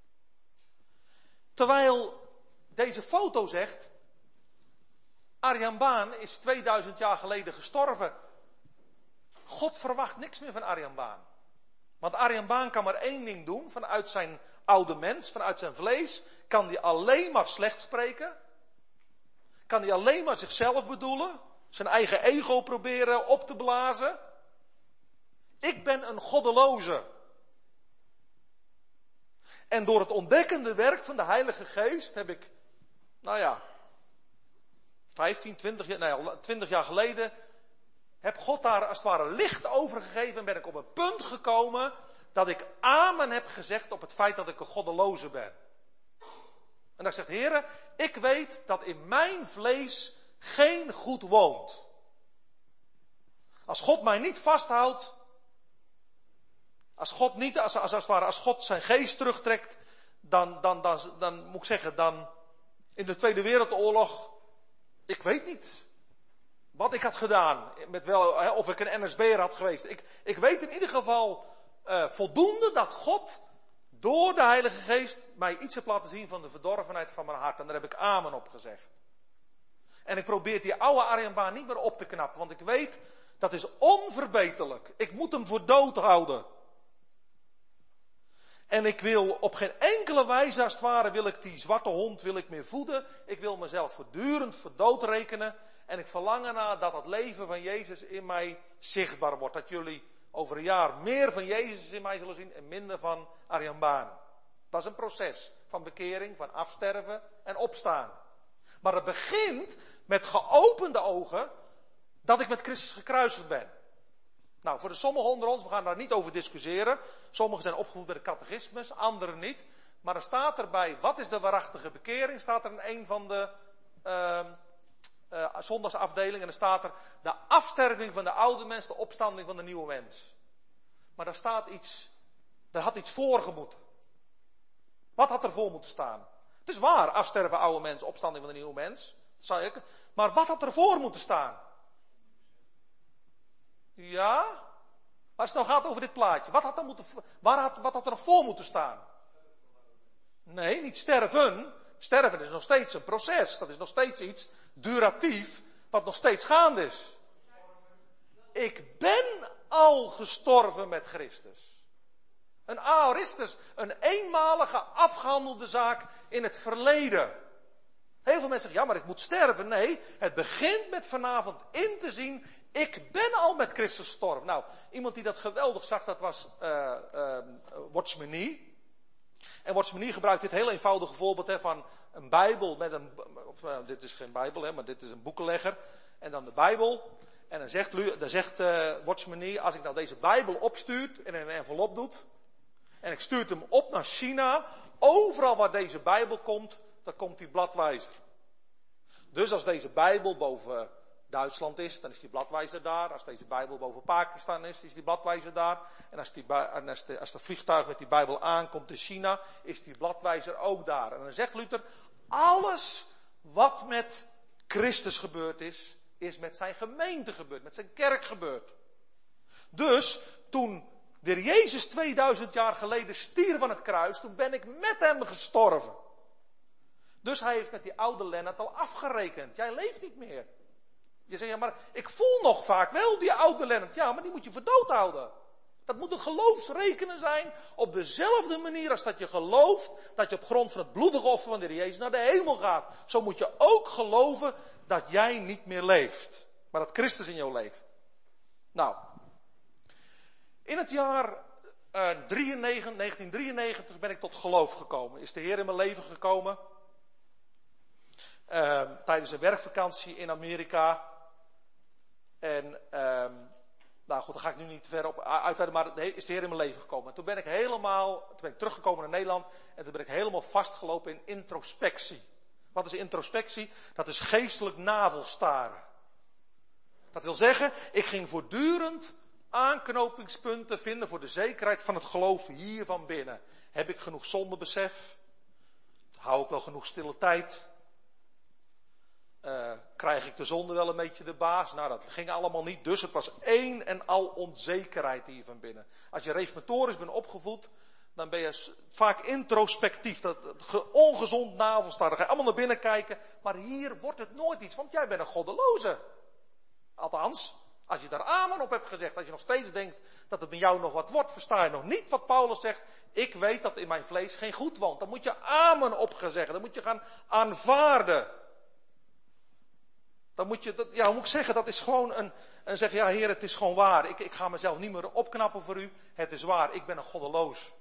Terwijl deze foto zegt, Arjan Baan is 2000 jaar geleden gestorven. God verwacht niks meer van Arjan Baan. Want Arjan Baan kan maar één ding doen, vanuit zijn oude mens, vanuit zijn vlees, kan hij alleen maar slecht spreken. Kan hij alleen maar zichzelf bedoelen, zijn eigen ego proberen op te blazen. Ik ben een goddeloze. En door het ontdekkende werk van de Heilige Geest heb ik, 20 jaar geleden, heb God daar als het ware licht over gegeven en ben ik op een punt gekomen dat ik amen heb gezegd op het feit dat ik een goddeloze ben. En dat ik zeg, Heere, ik weet dat in mijn vlees geen goed woont. Als God mij niet vasthoudt, als God zijn geest terugtrekt, dan moet ik zeggen, dan in de Tweede Wereldoorlog, ik weet niet wat ik had gedaan, of ik een NSB'er had geweest. Ik weet in ieder geval voldoende dat God door de Heilige Geest mij iets heeft laten zien van de verdorvenheid van mijn hart. En daar heb ik amen op gezegd. En ik probeer die oude Arjan Baan niet meer op te knappen, want ik weet, dat is onverbeterlijk. Ik moet hem voor dood houden. En ik wil op geen enkele wijze, als het ware, wil ik die zwarte hond meer voeden. Ik wil mezelf voortdurend voor dood rekenen. En ik verlang ernaar dat het leven van Jezus in mij zichtbaar wordt. Dat jullie over een jaar meer van Jezus in mij zullen zien en minder van Arjan Baan. Dat is een proces van bekering, van afsterven en opstaan. Maar het begint met geopende ogen dat ik met Christus gekruisigd ben. Nou, voor de sommigen onder ons, we gaan daar niet over discussiëren. Sommigen zijn opgevoed bij de catechismus, anderen niet. Maar er staat erbij, wat is de waarachtige bekering? Staat er in een van de zondagsafdelingen. En er staat er, de afsterving van de oude mens, de opstanding van de nieuwe mens. Maar daar staat iets, daar had iets voor gemoeten. Wat had er voor moeten staan? Het is waar, afsterven oude mens, opstanding van de nieuwe mens. Dat zei ik. Maar wat had er voor moeten staan? Ja? Als het nou gaat over dit plaatje, wat had er nog voor moeten staan? Nee, niet sterven. Sterven is nog steeds een proces. Dat is nog steeds iets duratief, wat nog steeds gaande is. Ik ben al gestorven met Christus. Een aoristus, een eenmalige afgehandelde zaak in het verleden. Heel veel mensen zeggen, ja, maar ik moet sterven. Nee, het begint met vanavond in te zien, ik ben al met Christus gestorven. Nou, iemand die dat geweldig zag, dat was Watchman Nee. En Watchman Nee gebruikt dit heel eenvoudige voorbeeld van een Bijbel met dit is geen Bijbel, maar dit is een boekenlegger. En dan de Bijbel. En dan zegt Watchman, als ik nou deze Bijbel opstuurt en in een envelop doet, en ik stuur hem op naar China, overal waar deze Bijbel komt, dan komt die bladwijzer. Dus als deze Bijbel boven Duitsland is, dan is die bladwijzer daar. Als deze Bijbel boven Pakistan is die bladwijzer daar. En als de vliegtuig met die Bijbel aankomt in China, is die bladwijzer ook daar. En dan zegt Luther, alles wat met Christus gebeurd is met zijn gemeente gebeurd, met zijn kerk gebeurd. Dus toen de Heer Jezus 2000 jaar geleden stierf aan het kruis, toen ben ik met hem gestorven. Dus hij heeft met die oude Lennart al afgerekend. Jij leeft niet meer. Je zegt, ja, maar ik voel nog vaak wel die oude Lennart. Ja, maar die moet je voor dood houden. Dat moet een geloofsrekenen zijn op dezelfde manier als dat je gelooft dat je op grond van het bloedige offer van de Heer Jezus naar de hemel gaat. Zo moet je ook geloven dat jij niet meer leeft, maar dat Christus in jou leeft. Nou, in het jaar 1993 ben ik tot geloof gekomen. Is de Heer in mijn leven gekomen. Tijdens een werkvakantie in Amerika. En nou goed, daar ga ik nu niet verder op uitweiden, maar is de Heer in mijn leven gekomen. En toen ben ik teruggekomen naar Nederland en toen ben ik helemaal vastgelopen in introspectie. Wat is introspectie? Dat is geestelijk navelstaren. Dat wil zeggen, ik ging voortdurend aanknopingspunten vinden voor de zekerheid van het geloof hier van binnen. Heb ik genoeg zondebesef? Hou ik wel genoeg stille tijd? Krijg ik de zonde wel een beetje de baas? Nou, dat ging allemaal niet. Dus het was één en al onzekerheid hier van binnen. Als je reformatorisch bent opgevoed, dan ben je vaak introspectief. Dat ongezond navelstaren. Dan ga je allemaal naar binnen kijken. Maar hier wordt het nooit iets, want jij bent een goddeloze. Althans, als je daar amen op hebt gezegd, als je nog steeds denkt dat het met jou nog wat wordt, versta je nog niet wat Paulus zegt. Ik weet dat in mijn vlees geen goed woont. Dan moet je amen op gaan zeggen. Dan moet je gaan aanvaarden. Dan moet je, hoe moet ik zeggen, dat is gewoon en zeggen, ja Heer, het is gewoon waar. Ik ga mezelf niet meer opknappen voor u. Het is waar, ik ben een goddeloos.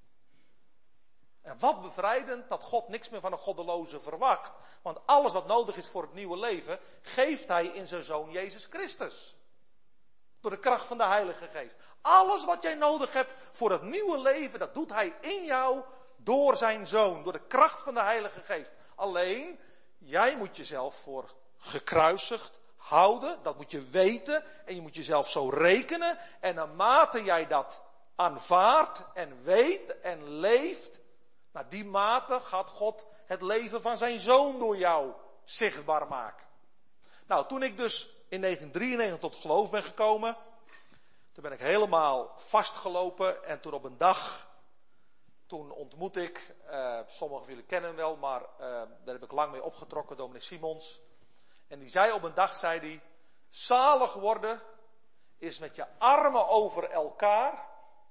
En wat bevrijdend dat God niks meer van een goddeloze verwacht. Want alles wat nodig is voor het nieuwe leven, geeft hij in zijn Zoon Jezus Christus. Door de kracht van de Heilige Geest. Alles wat jij nodig hebt voor het nieuwe leven, dat doet hij in jou door zijn Zoon. Door de kracht van de Heilige Geest. Alleen, jij moet jezelf voor gekruisigd houden, dat moet je weten en je moet jezelf zo rekenen en naarmate jij dat aanvaardt en weet en leeft, naar die mate gaat God het leven van zijn Zoon door jou zichtbaar maken. Nou, toen ik dus in 1993 tot geloof ben gekomen, toen ben ik helemaal vastgelopen en toen op een dag, toen ontmoet ik, sommigen van jullie kennen hem wel, maar daar heb ik lang mee opgetrokken, dominee Simons. En die zei op een dag, zalig worden is met je armen over elkaar,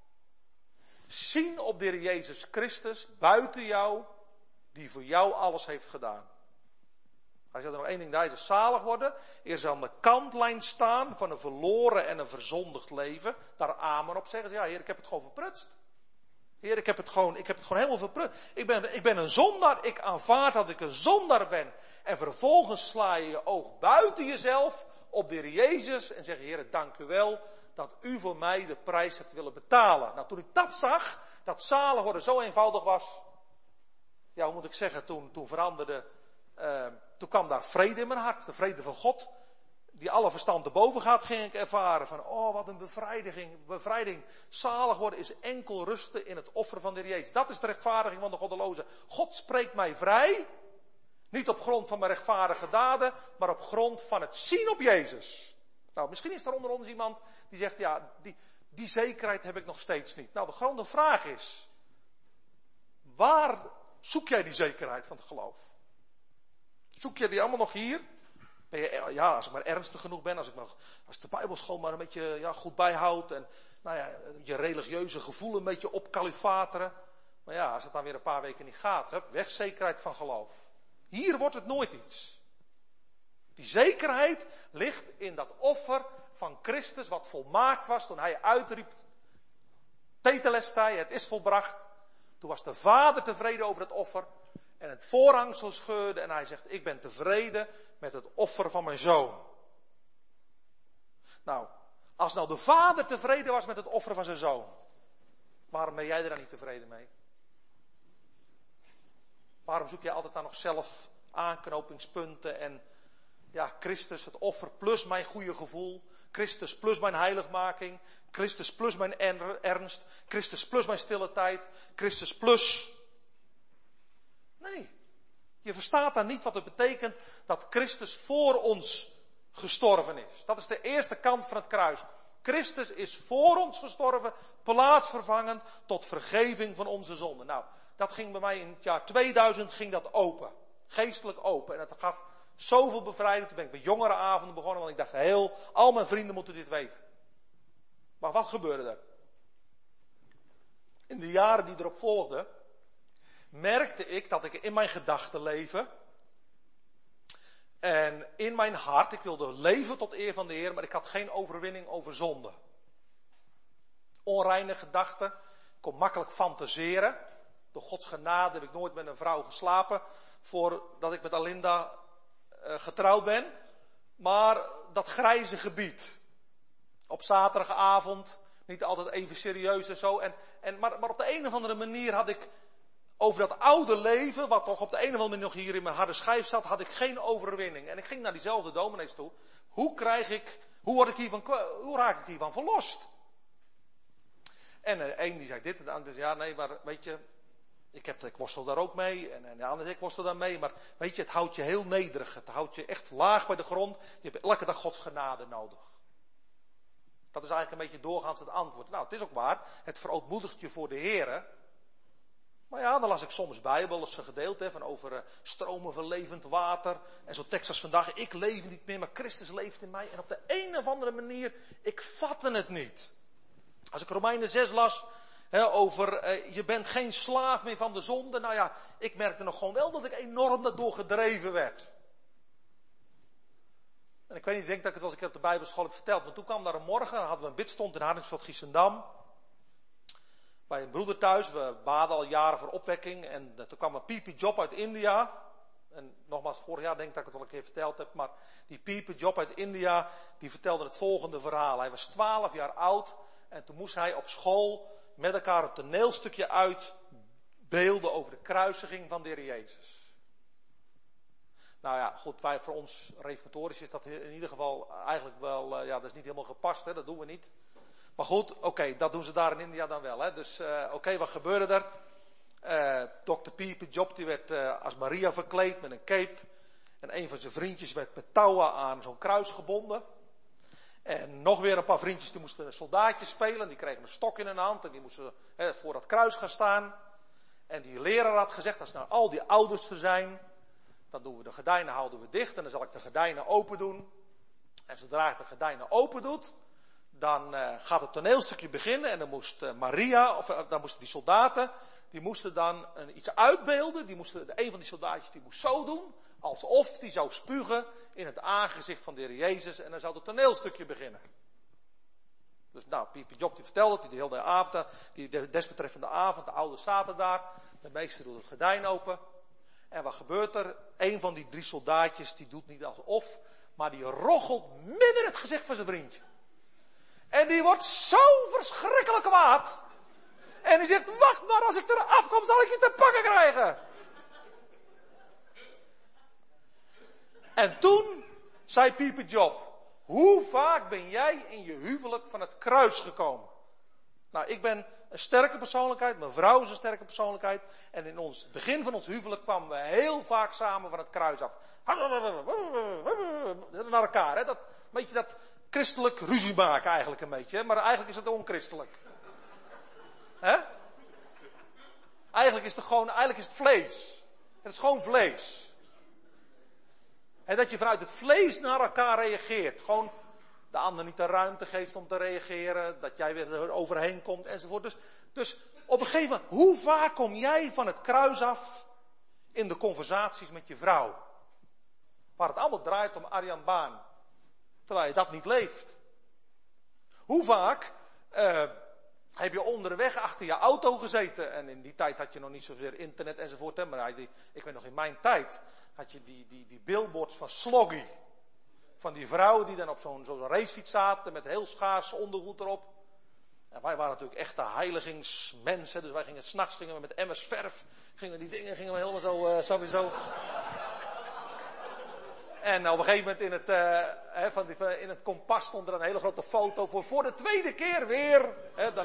zien op de Heer Jezus Christus buiten jou, die voor jou alles heeft gedaan. Hij zei er nog één ding, hij zei, zalig worden is aan de kantlijn staan van een verloren en een verzondigd leven, daar amen op zeggen. Ja Heer, ik heb het gewoon verprutst. Heer, ik heb het gewoon helemaal verprutst. Ik ben een zondaar, ik aanvaard dat ik een zondaar ben. En vervolgens sla je je oog buiten jezelf op de Heer Jezus en zeg, Heer, dank u wel dat u voor mij de prijs hebt willen betalen. Nou, toen ik dat zag, dat zalig worden zo eenvoudig was, ja, hoe moet ik zeggen, toen veranderde, toen kwam daar vrede in mijn hart, de vrede van God, die alle verstand te boven gaat, ging ik ervaren van, oh, wat een bevrijding. Zalig worden is enkel rusten in het offer van de Heer Jezus. Dat is de rechtvaardiging van de goddeloze. God spreekt mij vrij, niet op grond van mijn rechtvaardige daden, maar op grond van het zien op Jezus. Nou, misschien is er onder ons iemand die zegt, ja, die zekerheid heb ik nog steeds niet. Nou, de grote vraag is, waar zoek jij die zekerheid van het geloof? Zoek je die allemaal nog hier? Ben je, ja, als ik maar ernstig genoeg ben, als de Bijbelschool maar een beetje goed bijhoudt en nou ja, je religieuze gevoel een beetje opkalifateren. Maar ja, als het dan weer een paar weken niet gaat, weg zekerheid van geloof. Hier wordt het nooit iets. Die zekerheid ligt in dat offer van Christus wat volmaakt was toen hij uitriep, Tetelestai, het is volbracht. Toen was de Vader tevreden over het offer en het voorhangsel scheurde en hij zegt, ik ben tevreden met het offer van mijn Zoon. Nou, als nou de vader tevreden was met het offer van zijn zoon, waarom ben jij er dan niet tevreden mee? Waarom zoek jij altijd dan nog zelf aanknopingspunten en ja, Christus, het offer plus mijn goede gevoel, Christus plus mijn heiligmaking, Christus plus mijn ernst, Christus plus mijn stille tijd, Christus plus. Nee, je verstaat dan niet wat het betekent dat Christus voor ons gestorven is. Dat is de eerste kant van het kruis. Christus is voor ons gestorven, plaatsvervangend tot vergeving van onze zonden. Nou, dat ging bij mij in het jaar 2000 ging dat open. Geestelijk open. En dat gaf zoveel bevrijding. Toen ben ik bij jongerenavonden begonnen, want ik dacht, al mijn vrienden moeten dit weten. Maar wat gebeurde er? In de jaren die erop volgden, merkte ik dat ik in mijn gedachtenleven en in mijn hart, ik wilde leven tot eer van de Heer, maar ik had geen overwinning over zonde. Onreine gedachten, ik kon makkelijk fantaseren. Door Gods genade heb ik nooit met een vrouw geslapen voordat ik met Alinda getrouwd ben. Maar dat grijze gebied. Op zaterdagavond, niet altijd even serieus en zo. Maar op de een of andere manier had ik over dat oude leven, wat toch op de een of andere manier nog hier in mijn harde schijf zat, had ik geen overwinning. En ik ging naar diezelfde dominees toe. Hoe raak ik hiervan verlost? En een die zei dit en de ander zei, ja nee, maar weet je, ik worstel daar ook mee. En de ander zei, ik worstel daar mee. Maar weet je, het houdt je heel nederig. Het houdt je echt laag bij de grond. Je hebt elke dag Gods genade nodig. Dat is eigenlijk een beetje doorgaans het antwoord. Nou, het is ook waar. Het verootmoedigt je voor de Here. Maar ja, dan las ik soms Bijbelse gedeelte van over stromen van levend water. En zo'n tekst als vandaag, ik leef niet meer, maar Christus leeft in mij. En op de een of andere manier, ik vatte het niet. Als ik Romeinen 6 las, over je bent geen slaaf meer van de zonde. Nou ja, ik merkte nog gewoon wel dat ik enorm daardoor gedreven werd. En ik weet niet, ik denk dat ik het wel eens een keer op de Bijbelschool heb verteld. Maar toen kwam daar een morgen, dan hadden we een bidstond in Hardingsveld Giessendam. Bij een broeder thuis, we baden al jaren voor opwekking. En toen kwam een P.P. Job uit India. En nogmaals, vorig jaar denk ik dat ik het al een keer verteld heb. Maar die P.P. Job uit India, die vertelde het volgende verhaal. Hij was 12 jaar oud. En toen moest hij op school met elkaar een toneelstukje uitbeelden over de kruisiging van de Heer Jezus. Nou ja, goed, voor ons reformatorisch is dat in ieder geval eigenlijk wel, dat is niet helemaal gepast, dat doen we niet. Maar goed, oké, dat doen ze daar in India dan wel. Dus wat gebeurde er? Dr. P.P. Job die werd als Maria verkleed met een cape. En een van zijn vriendjes werd met touwen aan zo'n kruis gebonden. En nog weer een paar vriendjes die moesten een soldaatje spelen. Die kregen een stok in hun hand en die moesten voor dat kruis gaan staan. En die leraar had gezegd, als nou al die ouders er zijn, dan doen we de gordijnen houden we dicht en dan zal ik de gordijnen open doen. En zodra ik de gordijnen open doet, dan gaat het toneelstukje beginnen en dan moest dan moesten die soldaten, die moesten dan iets uitbeelden. Een van die soldaatjes die moest zo doen, alsof die zou spugen in het aangezicht van de Heer Jezus en dan zou het toneelstukje beginnen. Dus nou, P.P. Job die vertelde het, die de hele avond, die desbetreffende avond, de ouders zaten daar, de meester doet het gordijn open. En wat gebeurt er? Een van die 3 soldaatjes, die doet niet alsof, maar die rochelt midden in het gezicht van zijn vriendje. En die wordt zo verschrikkelijk kwaad. En die zegt, wacht maar, als ik eraf kom, zal ik je te pakken krijgen. En toen zei P.P. Job, hoe vaak ben jij in je huwelijk van het kruis gekomen? Nou, ik ben een sterke persoonlijkheid, mijn vrouw is een sterke persoonlijkheid. En in het begin van ons huwelijk kwamen we heel vaak samen van het kruis af. Naar elkaar, hè? Dat christelijk ruzie maken eigenlijk een beetje, hè? Maar eigenlijk is het onchristelijk. Hè? Eigenlijk is het vlees. Het is gewoon vlees. En dat je vanuit het vlees naar elkaar reageert. Gewoon de ander niet de ruimte geeft om te reageren. Dat jij weer er overheen komt enzovoort. Dus op een gegeven moment, hoe vaak kom jij van het kruis af in de conversaties met je vrouw? Waar het allemaal draait om Arjan Baan. Terwijl je dat niet leeft. Hoe vaak heb je onderweg achter je auto gezeten. En in die tijd had je nog niet zozeer internet enzovoort. Hè, maar ik weet nog in mijn tijd had je die billboards van Sloggy. van die vrouwen die dan op zo'n racefiets zaten met heel schaars ondergoed erop. En wij waren natuurlijk echte heiligingsmensen, dus wij gingen 's nachts met emmers verf, gingen we helemaal zo, sowieso. En op een gegeven moment in het kompas stond er een hele grote foto voor de tweede keer weer.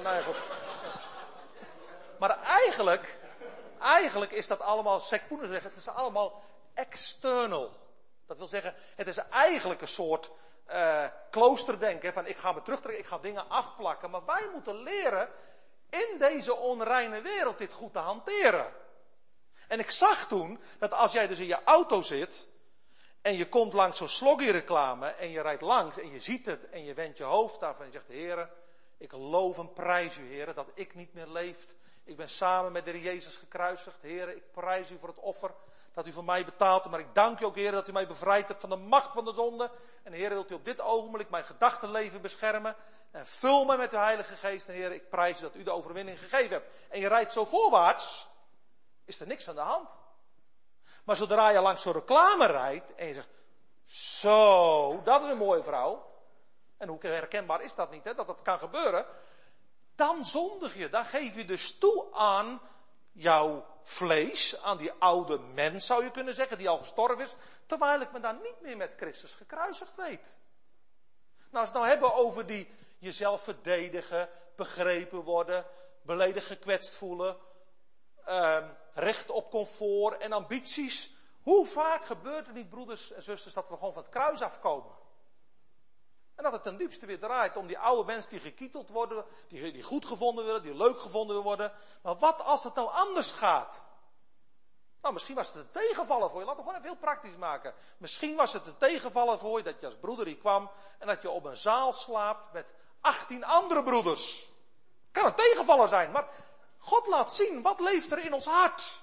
Maar eigenlijk is dat allemaal, Sekpoenen zegt, het is allemaal external. Dat wil zeggen, het is eigenlijk een soort kloosterdenken. Van ik ga me terugtrekken, ik ga dingen afplakken. Maar wij moeten leren in deze onreine wereld dit goed te hanteren. En ik zag toen dat als jij dus in je auto zit en je komt langs zo'n sloggy-reclame en je rijdt langs en je ziet het en je wendt je hoofd af en je zegt, Heere, ik loof en prijs u, Heere, dat ik niet meer leef. Ik ben samen met de Heer Jezus gekruisigd. Heere, ik prijs u voor het offer dat u voor mij betaalt. Maar ik dank u ook, Heere, dat u mij bevrijd hebt van de macht van de zonde. En Heere, wilt u op dit ogenblik mijn gedachtenleven beschermen. En vul mij met uw Heilige Geest. En Heere, ik prijs u dat u de overwinning gegeven hebt. En je rijdt zo voorwaarts, is er niks aan de hand. Maar zodra je langs zo'n reclame rijdt en je zegt, zo, dat is een mooie vrouw. En hoe herkenbaar is dat niet, hè, dat kan gebeuren. Dan zondig je, dan geef je dus toe aan jouw vlees, aan die oude mens zou je kunnen zeggen, die al gestorven is, terwijl ik me dan niet meer met Christus gekruisigd weet. Nou, als we het nou hebben over die jezelf verdedigen, begrepen worden, beledigd gekwetst voelen, recht op comfort en ambities. Hoe vaak gebeurt het niet, broeders en zusters, dat we gewoon van het kruis afkomen? En dat het ten diepste weer draait om die oude mensen die gekieteld worden, die goed gevonden willen, die leuk gevonden willen worden. Maar wat als het nou anders gaat? Nou, misschien was het een tegenvaller voor je. Laten we gewoon even heel praktisch maken. Misschien was het een tegenvaller voor je dat je als broeder hier kwam en dat je op een zaal slaapt met 18 andere broeders. Kan een tegenvaller zijn, maar God laat zien, wat leeft er in ons hart?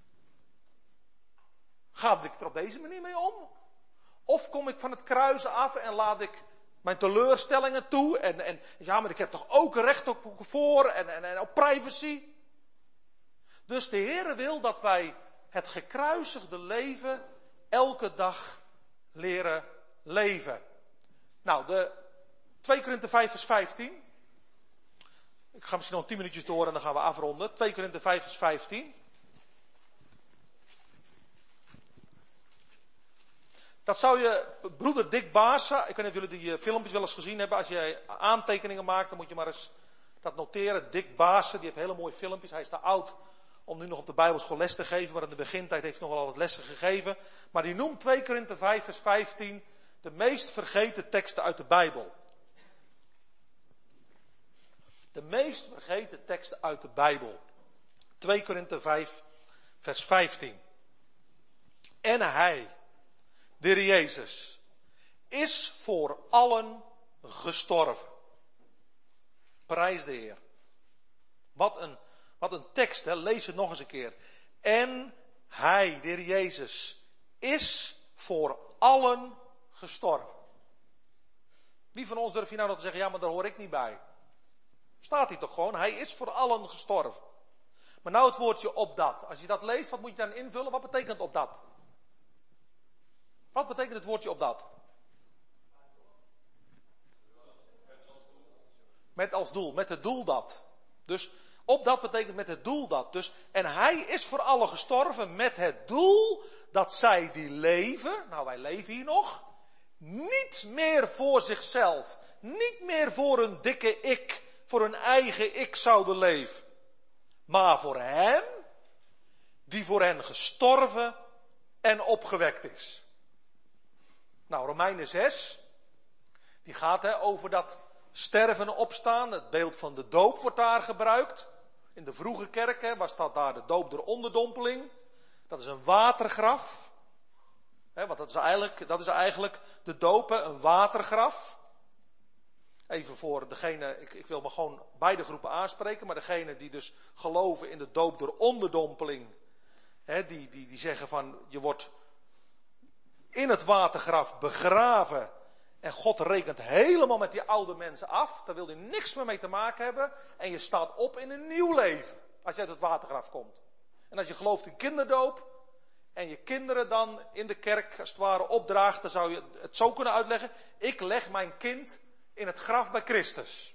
Ga ik er op deze manier mee om? Of kom ik van het kruis af en laat ik mijn teleurstellingen toe en ja, maar ik heb toch ook recht op comfort en op privacy? Dus de Heere wil dat wij het gekruisigde leven elke dag leren leven. Nou, de 2 Korinthe 5 vers 15. Ik ga misschien nog 10 minuutjes door en dan gaan we afronden. 2 Korinthe 5 vers 15. Dat zou je, broeder Dick Baasa, ik weet niet of jullie die filmpjes wel eens gezien hebben. Als je aantekeningen maakt, dan moet je maar eens dat noteren. Dick Baasa, die heeft hele mooie filmpjes. Hij is te oud om nu nog op de Bijbelschool les te geven, maar in de begintijd heeft hij nog wel altijd lessen gegeven. Maar die noemt 2 Korinthe 5 vers 15 de meest vergeten teksten uit de Bijbel. De meest vergeten teksten uit de Bijbel. 2 Korinthe 5 vers 15. En hij, de Heer Jezus, is voor allen gestorven. Prijs de Heer. Wat een tekst, hè? Lees het nog eens een keer. En hij, de Heer Jezus, is voor allen gestorven. Wie van ons durft hier nou nog te zeggen, ja, maar daar hoor ik niet bij? Staat hij toch gewoon, hij is voor allen gestorven. Maar nou het woordje opdat. Als je dat leest, wat moet je dan invullen? Wat betekent opdat? Wat betekent het woordje opdat? Met als doel, met het doel dat. Dus opdat betekent met het doel dat. Dus, en hij is voor allen gestorven met het doel dat zij die leven, nou wij leven hier nog, niet meer voor zichzelf, niet meer voor een dikke ik, voor een eigen ik zouden leven. Maar voor hem, die voor hen gestorven en opgewekt is. Nou, Romeinen 6, die gaat over dat sterven en opstaan. Het beeld van de doop wordt daar gebruikt. In de vroege kerk was dat daar de doop door onderdompeling. Dat is een watergraf. Want dat is eigenlijk de doop, een watergraf. Even voor degene, ik wil me gewoon beide groepen aanspreken, maar degene die dus geloven in de doop door onderdompeling, die zeggen van, je wordt in het watergraf begraven en God rekent helemaal met die oude mensen af, daar wil hij niks meer mee te maken hebben en je staat op in een nieuw leven, als je uit het watergraf komt. En als je gelooft in kinderdoop, en je kinderen dan in de kerk als het ware opdraagt, dan zou je het zo kunnen uitleggen. Ik leg mijn kind in het graf bij Christus.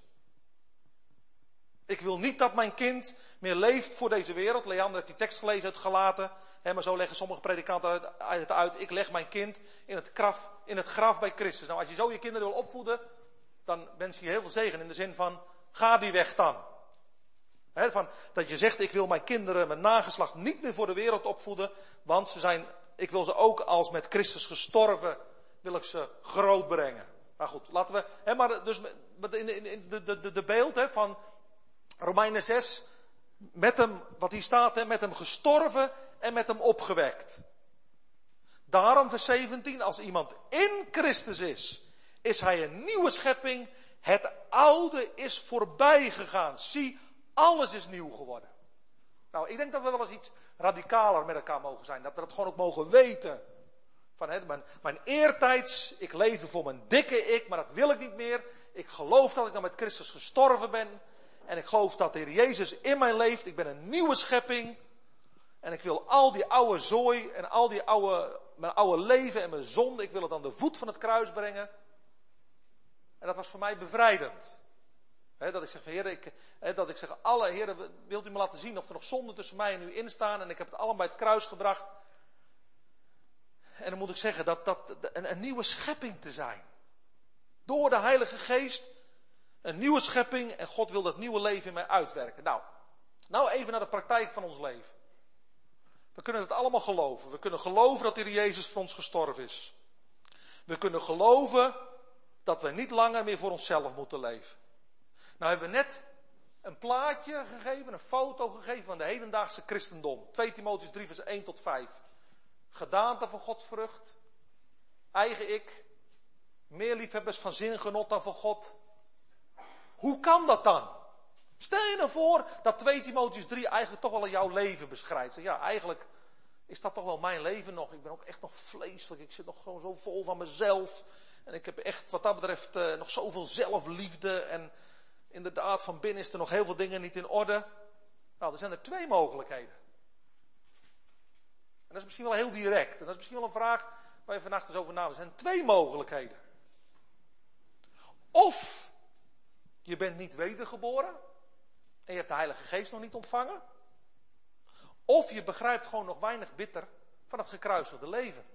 Ik wil niet dat mijn kind meer leeft voor deze wereld. Leander heeft die tekst gelezen uit Galaten. Maar zo leggen sommige predikanten het uit. Ik leg mijn kind in het graf bij Christus. Nou, als je zo je kinderen wil opvoeden, dan wens je heel veel zegen in de zin van, ga die weg dan. Dat je zegt, ik wil mijn kinderen, mijn nageslacht niet meer voor de wereld opvoeden, want ik wil ze ook als met Christus gestorven, wil ik ze groot brengen. Nou goed, laten we, maar dus in de beeld van Romeinen 6, met hem, wat hier staat, met hem gestorven en met hem opgewekt. Daarom vers 17, als iemand in Christus is hij een nieuwe schepping. Het oude is voorbij gegaan. Zie, alles is nieuw geworden. Nou, ik denk dat we wel eens iets radicaler met elkaar mogen zijn. Dat we dat gewoon ook mogen weten. Van mijn eertijds, ik leefde voor mijn dikke ik, maar dat wil ik niet meer. Ik geloof dat ik dan met Christus gestorven ben. En ik geloof dat de Heer Jezus in mij leeft. Ik ben een nieuwe schepping. En ik wil al die oude zooi en al die mijn oude leven en mijn zonde, ik wil het aan de voet van het kruis brengen. En dat was voor mij bevrijdend. Dat ik zeg, Heer, wilt u me laten zien of er nog zonden tussen mij en u in staan? En ik heb het allemaal bij het kruis gebracht. En dan moet ik zeggen, dat een nieuwe schepping te zijn. Door de Heilige Geest. Een nieuwe schepping en God wil dat nieuwe leven in mij uitwerken. Nou even naar de praktijk van ons leven. We kunnen het allemaal geloven. We kunnen geloven dat de Heer Jezus voor ons gestorven is. We kunnen geloven dat we niet langer meer voor onszelf moeten leven. Nou hebben we net een plaatje gegeven, een foto gegeven van de hedendaagse christendom. 2 Timotheüs 3 vers 1 tot 5. Gedaante van godsvrucht. Eigen ik. Meer liefhebbers van zingenot dan van God. Hoe kan dat dan? Stel je nou voor dat 2 Timotheüs 3 eigenlijk toch wel jouw leven beschrijft. Ja, eigenlijk is dat toch wel mijn leven nog. Ik ben ook echt nog vleeselijk. Ik zit nog gewoon zo vol van mezelf. En ik heb echt wat dat betreft nog zoveel zelfliefde. En inderdaad, van binnen is er nog heel veel dingen niet in orde. Nou, er zijn er 2 mogelijkheden. En dat is misschien wel heel direct. En dat is misschien wel een vraag waar je vannacht eens over na. Er zijn 2 mogelijkheden. Of je bent niet wedergeboren. En je hebt de Heilige Geest nog niet ontvangen. Of je begrijpt gewoon nog weinig bitter van het gekruisigde leven.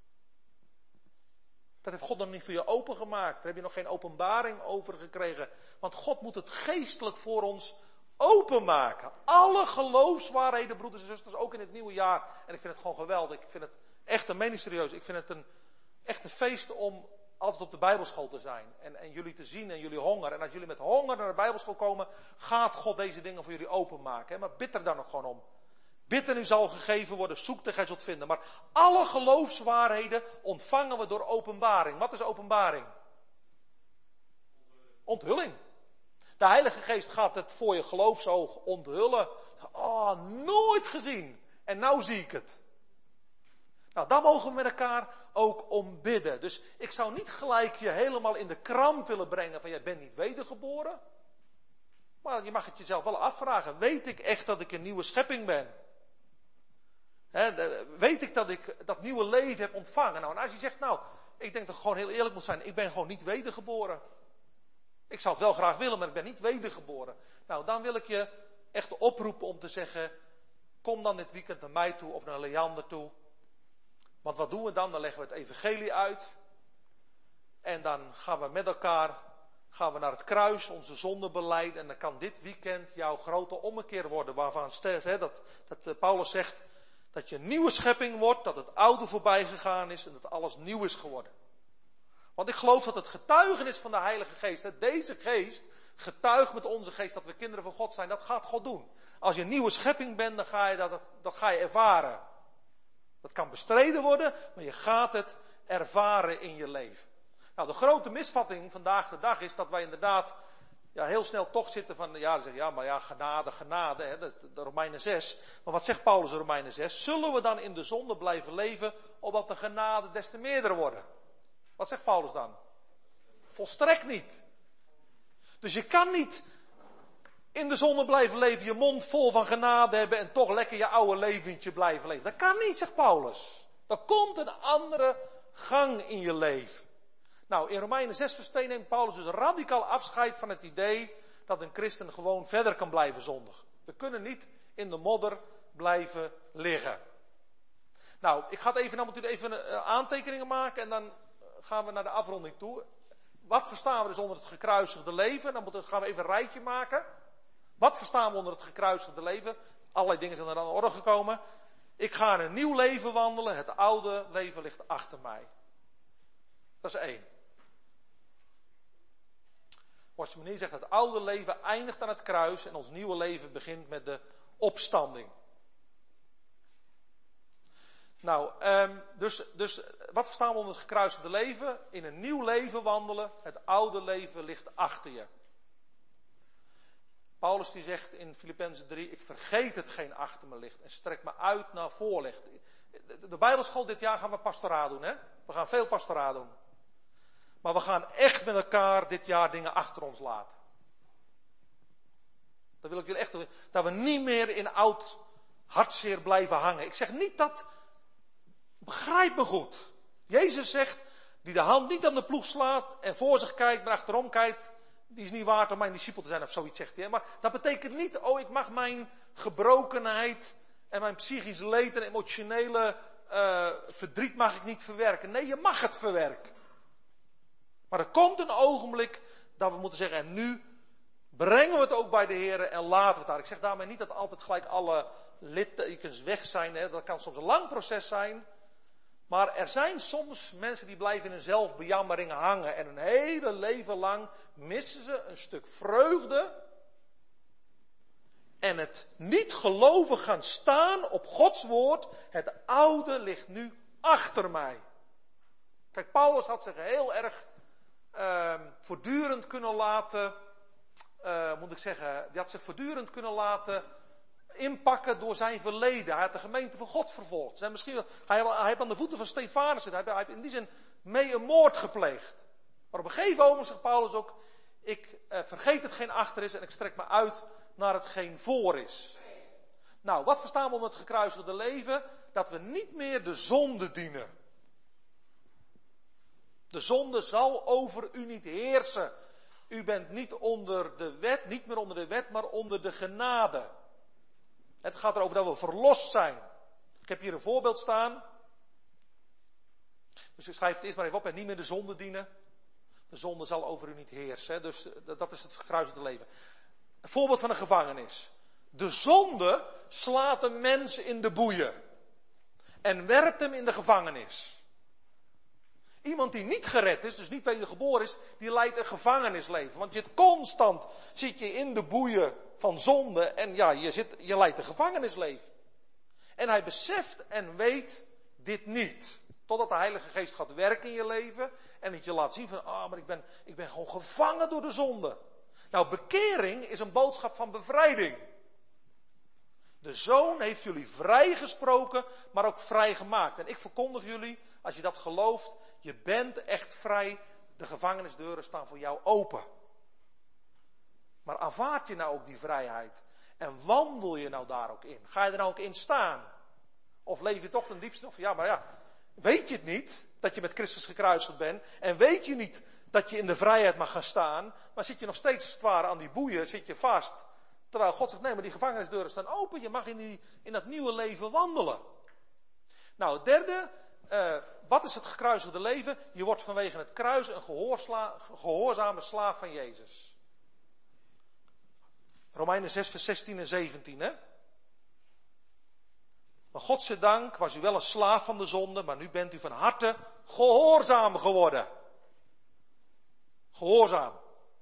Dat heeft God nog niet voor je opengemaakt. Daar heb je nog geen openbaring over gekregen. Want God moet het geestelijk voor ons openmaken. Alle geloofswaarheden, broeders en zusters, ook in het nieuwe jaar. En ik vind het gewoon geweldig. Ik vind het echt een mening serieus. Ik vind het echt een feest om altijd op de Bijbelschool te zijn. En jullie te zien en jullie honger. En als jullie met honger naar de Bijbelschool komen, gaat God deze dingen voor jullie openmaken. Maar bid er dan ook gewoon om. Bid en u zal gegeven worden, zoek en gij zult vinden. Maar alle geloofswaarheden ontvangen we door openbaring. Wat is openbaring? Onthulling. De Heilige Geest gaat het voor je geloofsoog onthullen. Oh, nooit gezien. En nou zie ik het. Nou, daar mogen we met elkaar ook om bidden. Dus ik zou niet gelijk je helemaal in de kramp willen brengen van jij bent niet wedergeboren. Maar je mag het jezelf wel afvragen. Weet ik echt dat ik een nieuwe schepping ben? Weet ik dat ik dat nieuwe leven heb ontvangen? Nou, en als je zegt, ik denk dat ik gewoon heel eerlijk moet zijn. Ik ben gewoon niet wedergeboren. Ik zou het wel graag willen, maar ik ben niet wedergeboren. Nou, dan wil ik je echt oproepen om te zeggen, kom dan dit weekend naar mij toe of naar Leander toe. Want wat doen we dan? Dan leggen we het evangelie uit. En dan gaan we met elkaar naar het kruis, onze zonde belijden. En dan kan dit weekend jouw grote ommekeer worden. Waarvan dat Paulus zegt dat je een nieuwe schepping wordt. Dat het oude voorbij gegaan is en dat alles nieuw is geworden. Want ik geloof dat het getuigenis van de Heilige Geest, deze geest, getuigt met onze geest dat we kinderen van God zijn. Dat gaat God doen. Als je een nieuwe schepping bent, dan ga je dat ga je ervaren. Dat kan bestreden worden, maar je gaat het ervaren in je leven. Nou, de grote misvatting vandaag de dag is dat wij inderdaad heel snel toch zitten van, genade, dat is de Romeinen 6. Maar wat zegt Paulus in Romeinen 6? Zullen we dan in de zonde blijven leven, opdat de genade des te meerder worden? Wat zegt Paulus dan? Volstrekt niet. Dus je kan niet in de zonde blijven leven, je mond vol van genade hebben en toch lekker je oude leventje blijven leven. Dat kan niet, zegt Paulus. Er komt een andere gang in je leven. Nou, in Romeinen 6 vers 2 neemt Paulus dus radicaal afscheid van het idee dat een christen gewoon verder kan blijven zondigen. We kunnen niet in de modder blijven liggen. Nou, ik ga het even, dan moet u even aantekeningen maken en dan gaan we naar de afronding toe. Wat verstaan we dus onder het gekruisigde leven? Dan gaan we even een rijtje maken. Wat verstaan we onder het gekruisigde leven? Allerlei dingen zijn er aan de orde gekomen. Ik ga in een nieuw leven wandelen. Het oude leven ligt achter mij. Dat is 1. Watchman Nee zegt, het oude leven eindigt aan het kruis en ons nieuwe leven begint met de opstanding. Nou, dus wat verstaan we onder het gekruisigde leven? In een nieuw leven wandelen, het oude leven ligt achter je. Paulus die zegt in Filippenzen 3, ik vergeet hetgeen achter me ligt en strek me uit naar voor ligt. De Bijbelschool dit jaar gaan we pastoraat doen, hè? We gaan veel pastoraat doen. Maar we gaan echt met elkaar dit jaar dingen achter ons laten. Dat wil ik jullie echt doen. Dat we niet meer in oud hartzeer blijven hangen. Ik zeg niet dat, begrijp me goed. Jezus zegt, die de hand niet aan de ploeg slaat en voor zich kijkt, maar achterom kijkt, die is niet waard om mijn discipel te zijn of zoiets zegt hij. Maar dat betekent niet, ik mag mijn gebrokenheid en mijn psychisch leed en emotionele verdriet mag ik niet verwerken. Nee, je mag het verwerken. Maar er komt een ogenblik dat we moeten zeggen, en nu brengen we het ook bij de Heer en laten we het daar. Ik zeg daarmee niet dat altijd gelijk alle littekens weg zijn. Hè. Dat kan soms een lang proces zijn. Maar er zijn soms mensen die blijven in hun zelfbejammering hangen. En een hele leven lang missen ze een stuk vreugde. En het niet geloven gaan staan op Gods woord. Het oude ligt nu achter mij. Kijk, Paulus had zich heel erg voortdurend kunnen laten, die had zich voortdurend kunnen laten inpakken door zijn verleden. Hij had de gemeente van God vervolgd. Hij heeft aan de voeten van Stefanus zitten. Hij heeft in die zin mee een moord gepleegd. Maar op een gegeven moment zegt Paulus ook, ik vergeet hetgeen achter is en ik strek me uit naar hetgeen voor is. Nou, wat verstaan we onder het gekruisigde leven? Dat we niet meer de zonde dienen. De zonde zal over u niet heersen. U bent niet onder de wet, niet meer onder de wet, maar onder de genade. Het gaat erover dat we verlost zijn. Ik heb hier een voorbeeld staan. Dus ik schrijf het eerst maar even op en niet meer de zonde dienen. De zonde zal over u niet heersen. Dus dat is het gekruisigde leven. Een voorbeeld van een gevangenis. De zonde slaat een mens in de boeien. En werpt hem in de gevangenis. Iemand die niet gered is, dus niet wedergeboren is, die leidt een gevangenisleven. Want constant zit je in de boeien van zonde en ja, je leidt een gevangenisleven. En hij beseft en weet dit niet. Totdat de Heilige Geest gaat werken in je leven en dat je laat zien van, maar ik ben gewoon gevangen door de zonde. Nou, bekering is een boodschap van bevrijding. De Zoon heeft jullie vrijgesproken, maar ook vrijgemaakt. En ik verkondig jullie, als je dat gelooft, je bent echt vrij. De gevangenisdeuren staan voor jou open. Maar aanvaard je nou ook die vrijheid? En wandel je nou daar ook in? Ga je er nou ook in staan? Of leef je toch ten diepste nog van, weet je het niet, dat je met Christus gekruisigd bent? En weet je niet dat je in de vrijheid mag gaan staan? Maar zit je nog steeds als het ware aan die boeien, zit je vast? Terwijl God zegt, nee, maar die gevangenisdeuren staan open. Je mag in dat nieuwe leven wandelen. Nou, het derde, wat is het gekruisigde leven? Je wordt vanwege het kruis een gehoorzame slaaf van Jezus. Romeinen 6 vers 16 en 17, hè? Maar godzijdank was u wel een slaaf van de zonde, maar nu bent u van harte gehoorzaam geworden. Gehoorzaam.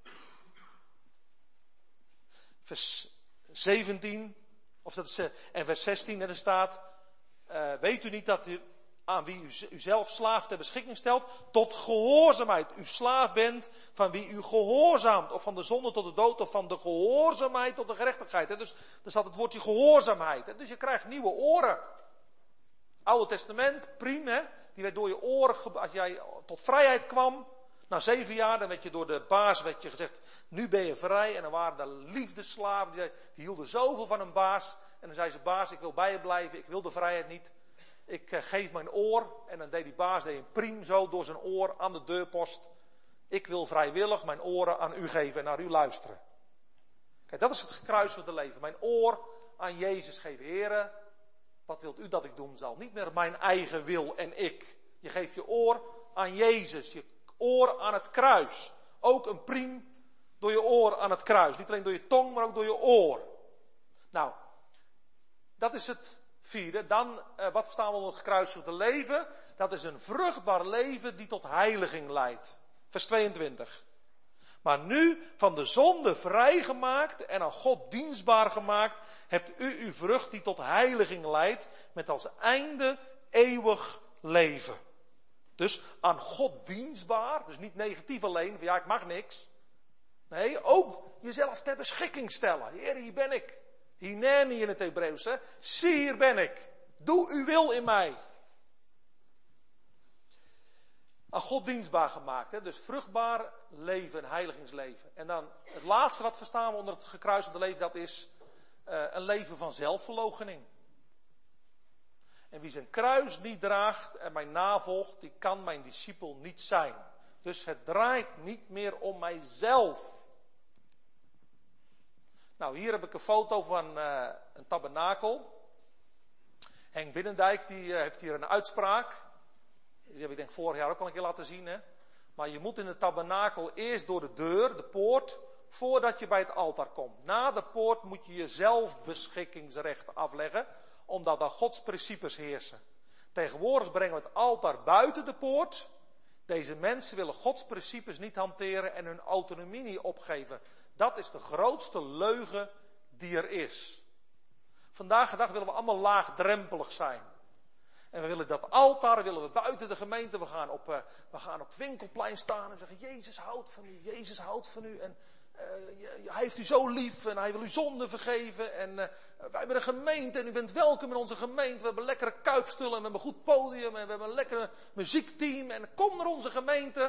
Vers 17, en vers 16, er staat, weet u niet dat u aan wie u zelf slaaf ter beschikking stelt, tot gehoorzaamheid. U slaaf bent van wie u gehoorzaamt, of van de zonde tot de dood, of van de gehoorzaamheid tot de gerechtigheid. Dus er staat het woordje gehoorzaamheid. Dus je krijgt nieuwe oren. Oude Testament, priem, die werd door je oren, als jij tot vrijheid kwam, Na 7 jaar, dan werd je door de baas gezegd, nu ben je vrij. En dan waren er liefdesslaven, die hielden zoveel van een baas. En dan zei ze, baas, ik wil bij je blijven, ik wil de vrijheid niet. Ik geef mijn oor. En dan deed die baas een priem zo door zijn oor aan de deurpost. Ik wil vrijwillig mijn oren aan u geven en naar u luisteren. Kijk, dat is het gekruisigde leven. Mijn oor aan Jezus geven. Heren, wat wilt u dat ik doen zal? Niet meer mijn eigen wil en ik. Je geeft je oor aan Jezus. Je oor aan het kruis. Ook een priem door je oor aan het kruis. Niet alleen door je tong, maar ook door je oor. Nou, dat is het vierde. Dan, wat verstaan we onder het gekruisigde leven? Dat is een vruchtbaar leven die tot heiliging leidt. Vers 22. Maar nu, van de zonde vrijgemaakt en aan God dienstbaar gemaakt, hebt u uw vrucht die tot heiliging leidt, met als einde eeuwig leven. Dus aan God dienstbaar, dus niet negatief alleen, van ja, ik mag niks. Nee, ook jezelf ter beschikking stellen. Heer, hier ben ik. Hineni in het Hebreeuws, hè. Zie, hier ben ik. Doe uw wil in mij. Aan God dienstbaar gemaakt, hè. Dus vruchtbaar leven, een heiligingsleven. En dan het laatste wat verstaan we onder het gekruisigde leven, dat is een leven van zelfverloochening. En wie zijn kruis niet draagt en mij navolgt, die kan mijn discipel niet zijn. Dus het draait niet meer om mijzelf. Nou, hier heb ik een foto van een tabernakel. Henk Binnendijk, die heeft hier een uitspraak. Die heb ik denk vorig jaar ook al een keer laten zien, hè. Maar je moet in de tabernakel eerst door de deur, de poort, voordat je bij het altaar komt. Na de poort moet je je zelfbeschikkingsrecht afleggen, omdat daar Gods principes heersen. Tegenwoordig brengen we het altaar buiten de poort. Deze mensen willen Gods principes niet hanteren en hun autonomie niet opgeven. Dat is de grootste leugen die er is. Vandaag de dag willen we allemaal laagdrempelig zijn. En we willen dat altaar, willen we buiten de gemeente. We gaan op het winkelplein staan en zeggen, Jezus houdt van u, Jezus houdt van u. En hij heeft u zo lief en hij wil u zonde vergeven. En wij hebben een gemeente en u bent welkom in onze gemeente. We hebben lekkere kuipstullen en we hebben een goed podium en we hebben een lekkere muziekteam. En kom naar onze gemeente.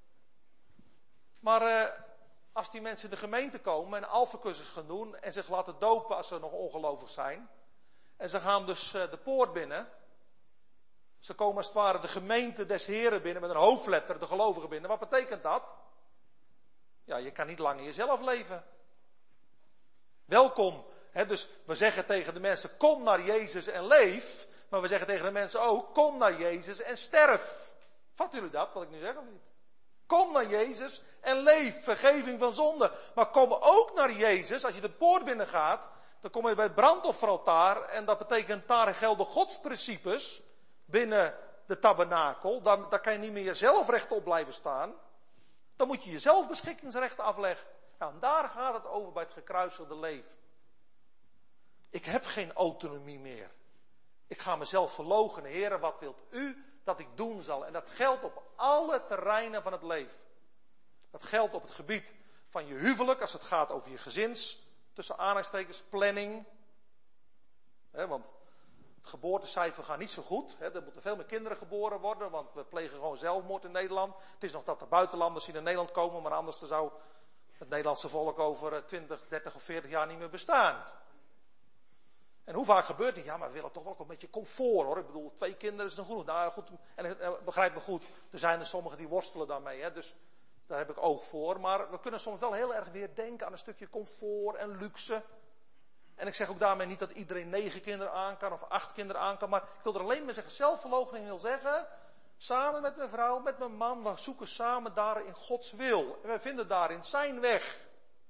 Maar als die mensen in de gemeente komen en een alfacursus gaan doen en zich laten dopen als ze nog ongelovig zijn. En ze gaan dus de poort binnen. Ze komen als het ware de gemeente des Heren binnen met een hoofdletter, de gelovigen binnen. Wat betekent dat? Ja, je kan niet lang in jezelf leven. Welkom. Hè, dus we zeggen tegen de mensen, kom naar Jezus en leef. Maar we zeggen tegen de mensen ook, kom naar Jezus en sterf. Vatten jullie dat, wat ik nu zeg of niet? Kom naar Jezus en leef, vergeving van zonde. Maar kom ook naar Jezus, als je de poort binnen gaat, dan kom je bij het brandofferaltaar. En dat betekent, daar gelden Gods principes binnen de tabernakel. Daar kan je niet meer zelf rechtop blijven staan. Dan moet je je zelfbeschikkingsrecht afleggen. Nou, en daar gaat het over bij het gekruisigde leven. Ik heb geen autonomie meer. Ik ga mezelf verloochenen. Heren, wat wilt u dat ik doen zal? En dat geldt op alle terreinen van het leven. Dat geldt op het gebied van je huwelijk, als het gaat over je gezins, tussen aanhalingstekens, planning. Want het geboortecijfer gaat niet zo goed. Er moeten veel meer kinderen geboren worden, want we plegen gewoon zelfmoord in Nederland. Het is nog dat de buitenlanders die naar Nederland komen, maar anders zou het Nederlandse volk over 20, 30 of 40 jaar niet meer bestaan. En hoe vaak gebeurt het? Ja, maar we willen toch wel ook een beetje comfort, hoor. Ik bedoel, 2 kinderen is nog genoeg. Nou goed, en begrijp me goed, er zijn er sommigen die worstelen daarmee, hè. Dus daar heb ik oog voor. Maar we kunnen soms wel heel erg weer denken aan een stukje comfort en luxe. En ik zeg ook daarmee niet dat iedereen 9 kinderen aan kan of 8 kinderen aan kan. Maar ik wil er alleen maar zeggen, zelfverloochening wil zeggen, samen met mijn vrouw, met mijn man, we zoeken samen daarin Gods wil. En we vinden daarin zijn weg.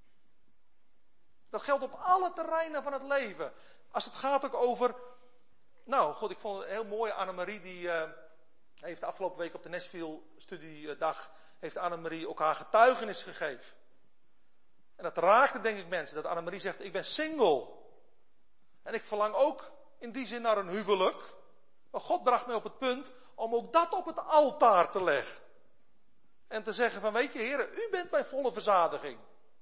Dat geldt op alle terreinen van het leven. Als het gaat ook over, nou god, ik vond het heel mooi, Annemarie die heeft de afgelopen week op de Nashville studiedag, heeft Annemarie ook haar getuigenis gegeven. En dat raakte denk ik mensen, dat Annemarie zegt, ik ben single. En ik verlang ook in die zin naar een huwelijk. Maar God bracht mij op het punt om ook dat op het altaar te leggen. En te zeggen van, weet je heren, u bent mijn volle verzadiging.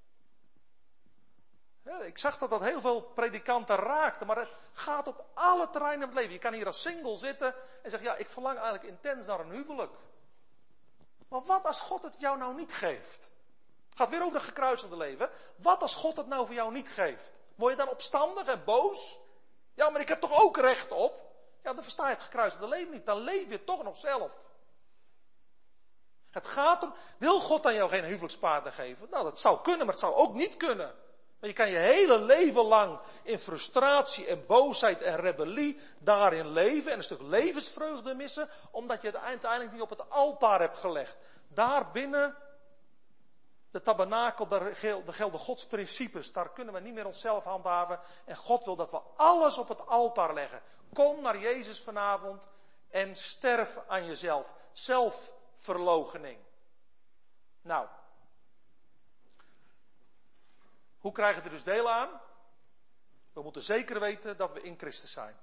Ja, ik zag dat heel veel predikanten raakte, maar het gaat op alle terreinen van het leven. Je kan hier als single zitten en zeggen, ja, ik verlang eigenlijk intens naar een huwelijk. Maar wat als God het jou nou niet geeft? Het gaat weer over het gekruisigde leven. Wat als God het nou voor jou niet geeft? Word je dan opstandig en boos? Ja, maar ik heb toch ook recht op? Ja, dan versta je het gekruisigde leven niet. Dan leef je toch nog zelf. Het gaat om, wil God aan jou geen huwelijkspartner geven? Nou, dat zou kunnen, maar het zou ook niet kunnen. Maar je kan je hele leven lang in frustratie en boosheid en rebellie daarin leven en een stuk levensvreugde missen, omdat je het uiteindelijk niet op het altaar hebt gelegd. Daar binnen de tabernakel, daar gelden Gods principes. Daar kunnen we niet meer onszelf handhaven. En God wil dat we alles op het altaar leggen. Kom naar Jezus vanavond en sterf aan jezelf. Zelfverloochening. Nou. Hoe krijgen we er dus deel aan? We moeten zeker weten dat we in Christus zijn.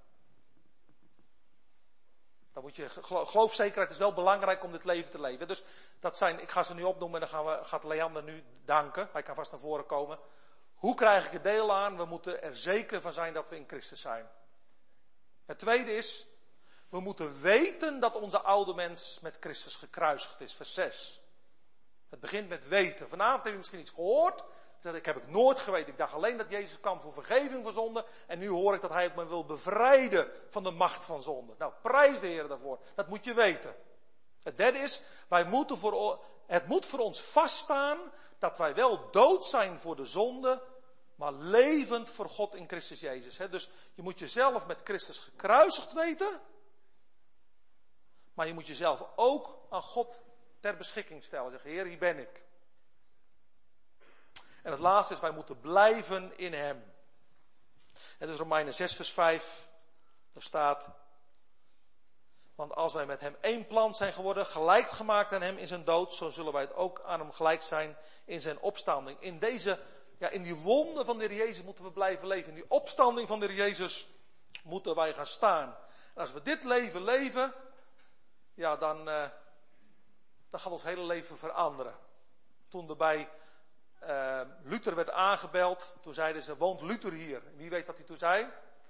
Dan moet je, geloofzekerheid is wel belangrijk om dit leven te leven. Dus dat zijn, ik ga ze nu opnoemen en dan gaat Leander nu danken. Hij kan vast naar voren komen. Hoe krijg ik er deel aan? We moeten er zeker van zijn dat we in Christus zijn. Het tweede is, we moeten weten dat onze oude mens met Christus gekruisigd is. Vers 6. Het begint met weten. Vanavond heb je misschien iets gehoord. Dat heb ik nooit geweten. Ik dacht alleen dat Jezus kwam voor vergeving van zonde. En nu hoor ik dat hij me wil bevrijden van de macht van zonde. Nou, prijs de Heer daarvoor. Dat moet je weten. Het derde is, het moet voor ons vaststaan dat wij wel dood zijn voor de zonde, maar levend voor God in Christus Jezus. Dus je moet jezelf met Christus gekruisigd weten. Maar je moet jezelf ook aan God ter beschikking stellen. Zeg, Heer, hier ben ik. En het laatste is, wij moeten blijven in hem. Het is Romeinen 6 vers 5. Daar staat, want als wij met hem één plant zijn geworden, gelijk gemaakt aan hem in zijn dood, zo zullen wij het ook aan hem gelijk zijn in zijn opstanding. In die wonden van de Heer Jezus moeten we blijven leven. In die opstanding van de Heer Jezus moeten wij gaan staan. En als we dit leven leven, ja, dan gaat ons hele leven veranderen. Toen er bij Luther werd aangebeld, toen zeiden ze, woont Luther hier? Wie weet wat hij toen zei?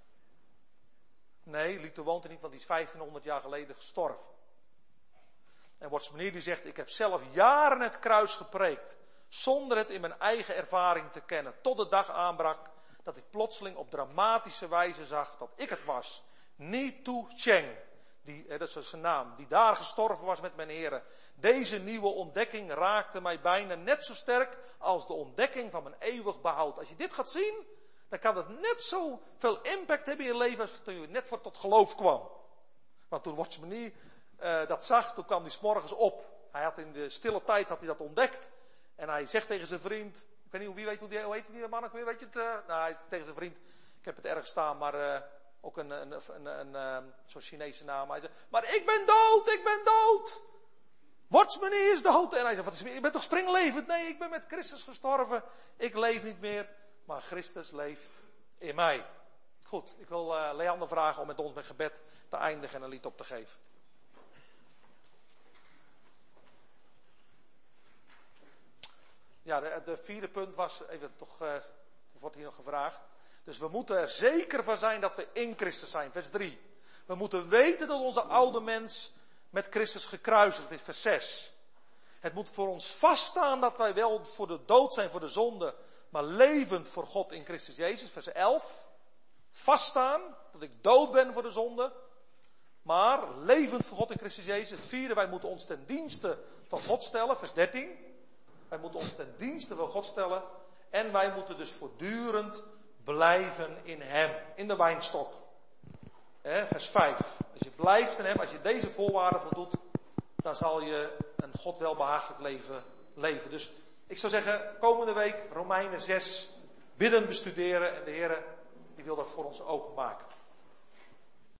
Nee, Luther woont er niet, want die is 1500 jaar geleden gestorven. En Wortsmanier die zegt, ik heb zelf jaren het kruis gepreekt, zonder het in mijn eigen ervaring te kennen, tot de dag aanbrak dat ik plotseling op dramatische wijze zag dat ik het was. Ni Tu Cheng, dat is zijn naam, die daar gestorven was met mijn heren. Deze nieuwe ontdekking raakte mij bijna net zo sterk als de ontdekking van mijn eeuwig behoud. Als je dit gaat zien, dan kan het net zo veel impact hebben in je leven als toen je net voor tot geloof kwam. Want toen Watchmanie dat zag, toen kwam hij 's morgens op. Hij had in de stille tijd dat ontdekt. En hij zegt tegen zijn vriend, ik weet niet, wie weet hoe heet die man ook weer, weet je het? Hij zegt tegen zijn vriend, ik heb het ergens staan, maar ook zo'n Chinese naam. Hij zegt, maar ik ben dood! Watchmanie is dood. En hij zegt, je bent toch springlevend? Nee, ik ben met Christus gestorven. Ik leef niet meer, maar Christus leeft in mij. Goed, ik wil Leander vragen om met ons met gebed te eindigen en een lied op te geven. Ja, de vierde punt was, even toch, wordt hier nog gevraagd. Dus we moeten er zeker van zijn dat we in Christus zijn. Vers 3. We moeten weten dat onze oude mens met Christus gekruisigd is. Vers 6. Het moet voor ons vaststaan dat wij wel voor de dood zijn voor de zonde, maar levend voor God in Christus Jezus. Vers 11. Vaststaan dat ik dood ben voor de zonde, maar levend voor God in Christus Jezus. Het vierde, wij moeten ons ten dienste van God stellen. Vers 13. Wij moeten ons ten dienste van God stellen. En wij moeten dus voortdurend blijven in hem. In de wijnstok. Vers 5. Als je blijft in hem, als je deze voorwaarden voldoet, dan zal je een God welbehagelijk leven. Dus ik zou zeggen, komende week Romeinen 6 bidden bestuderen. En de Heer die wil dat voor ons openmaken.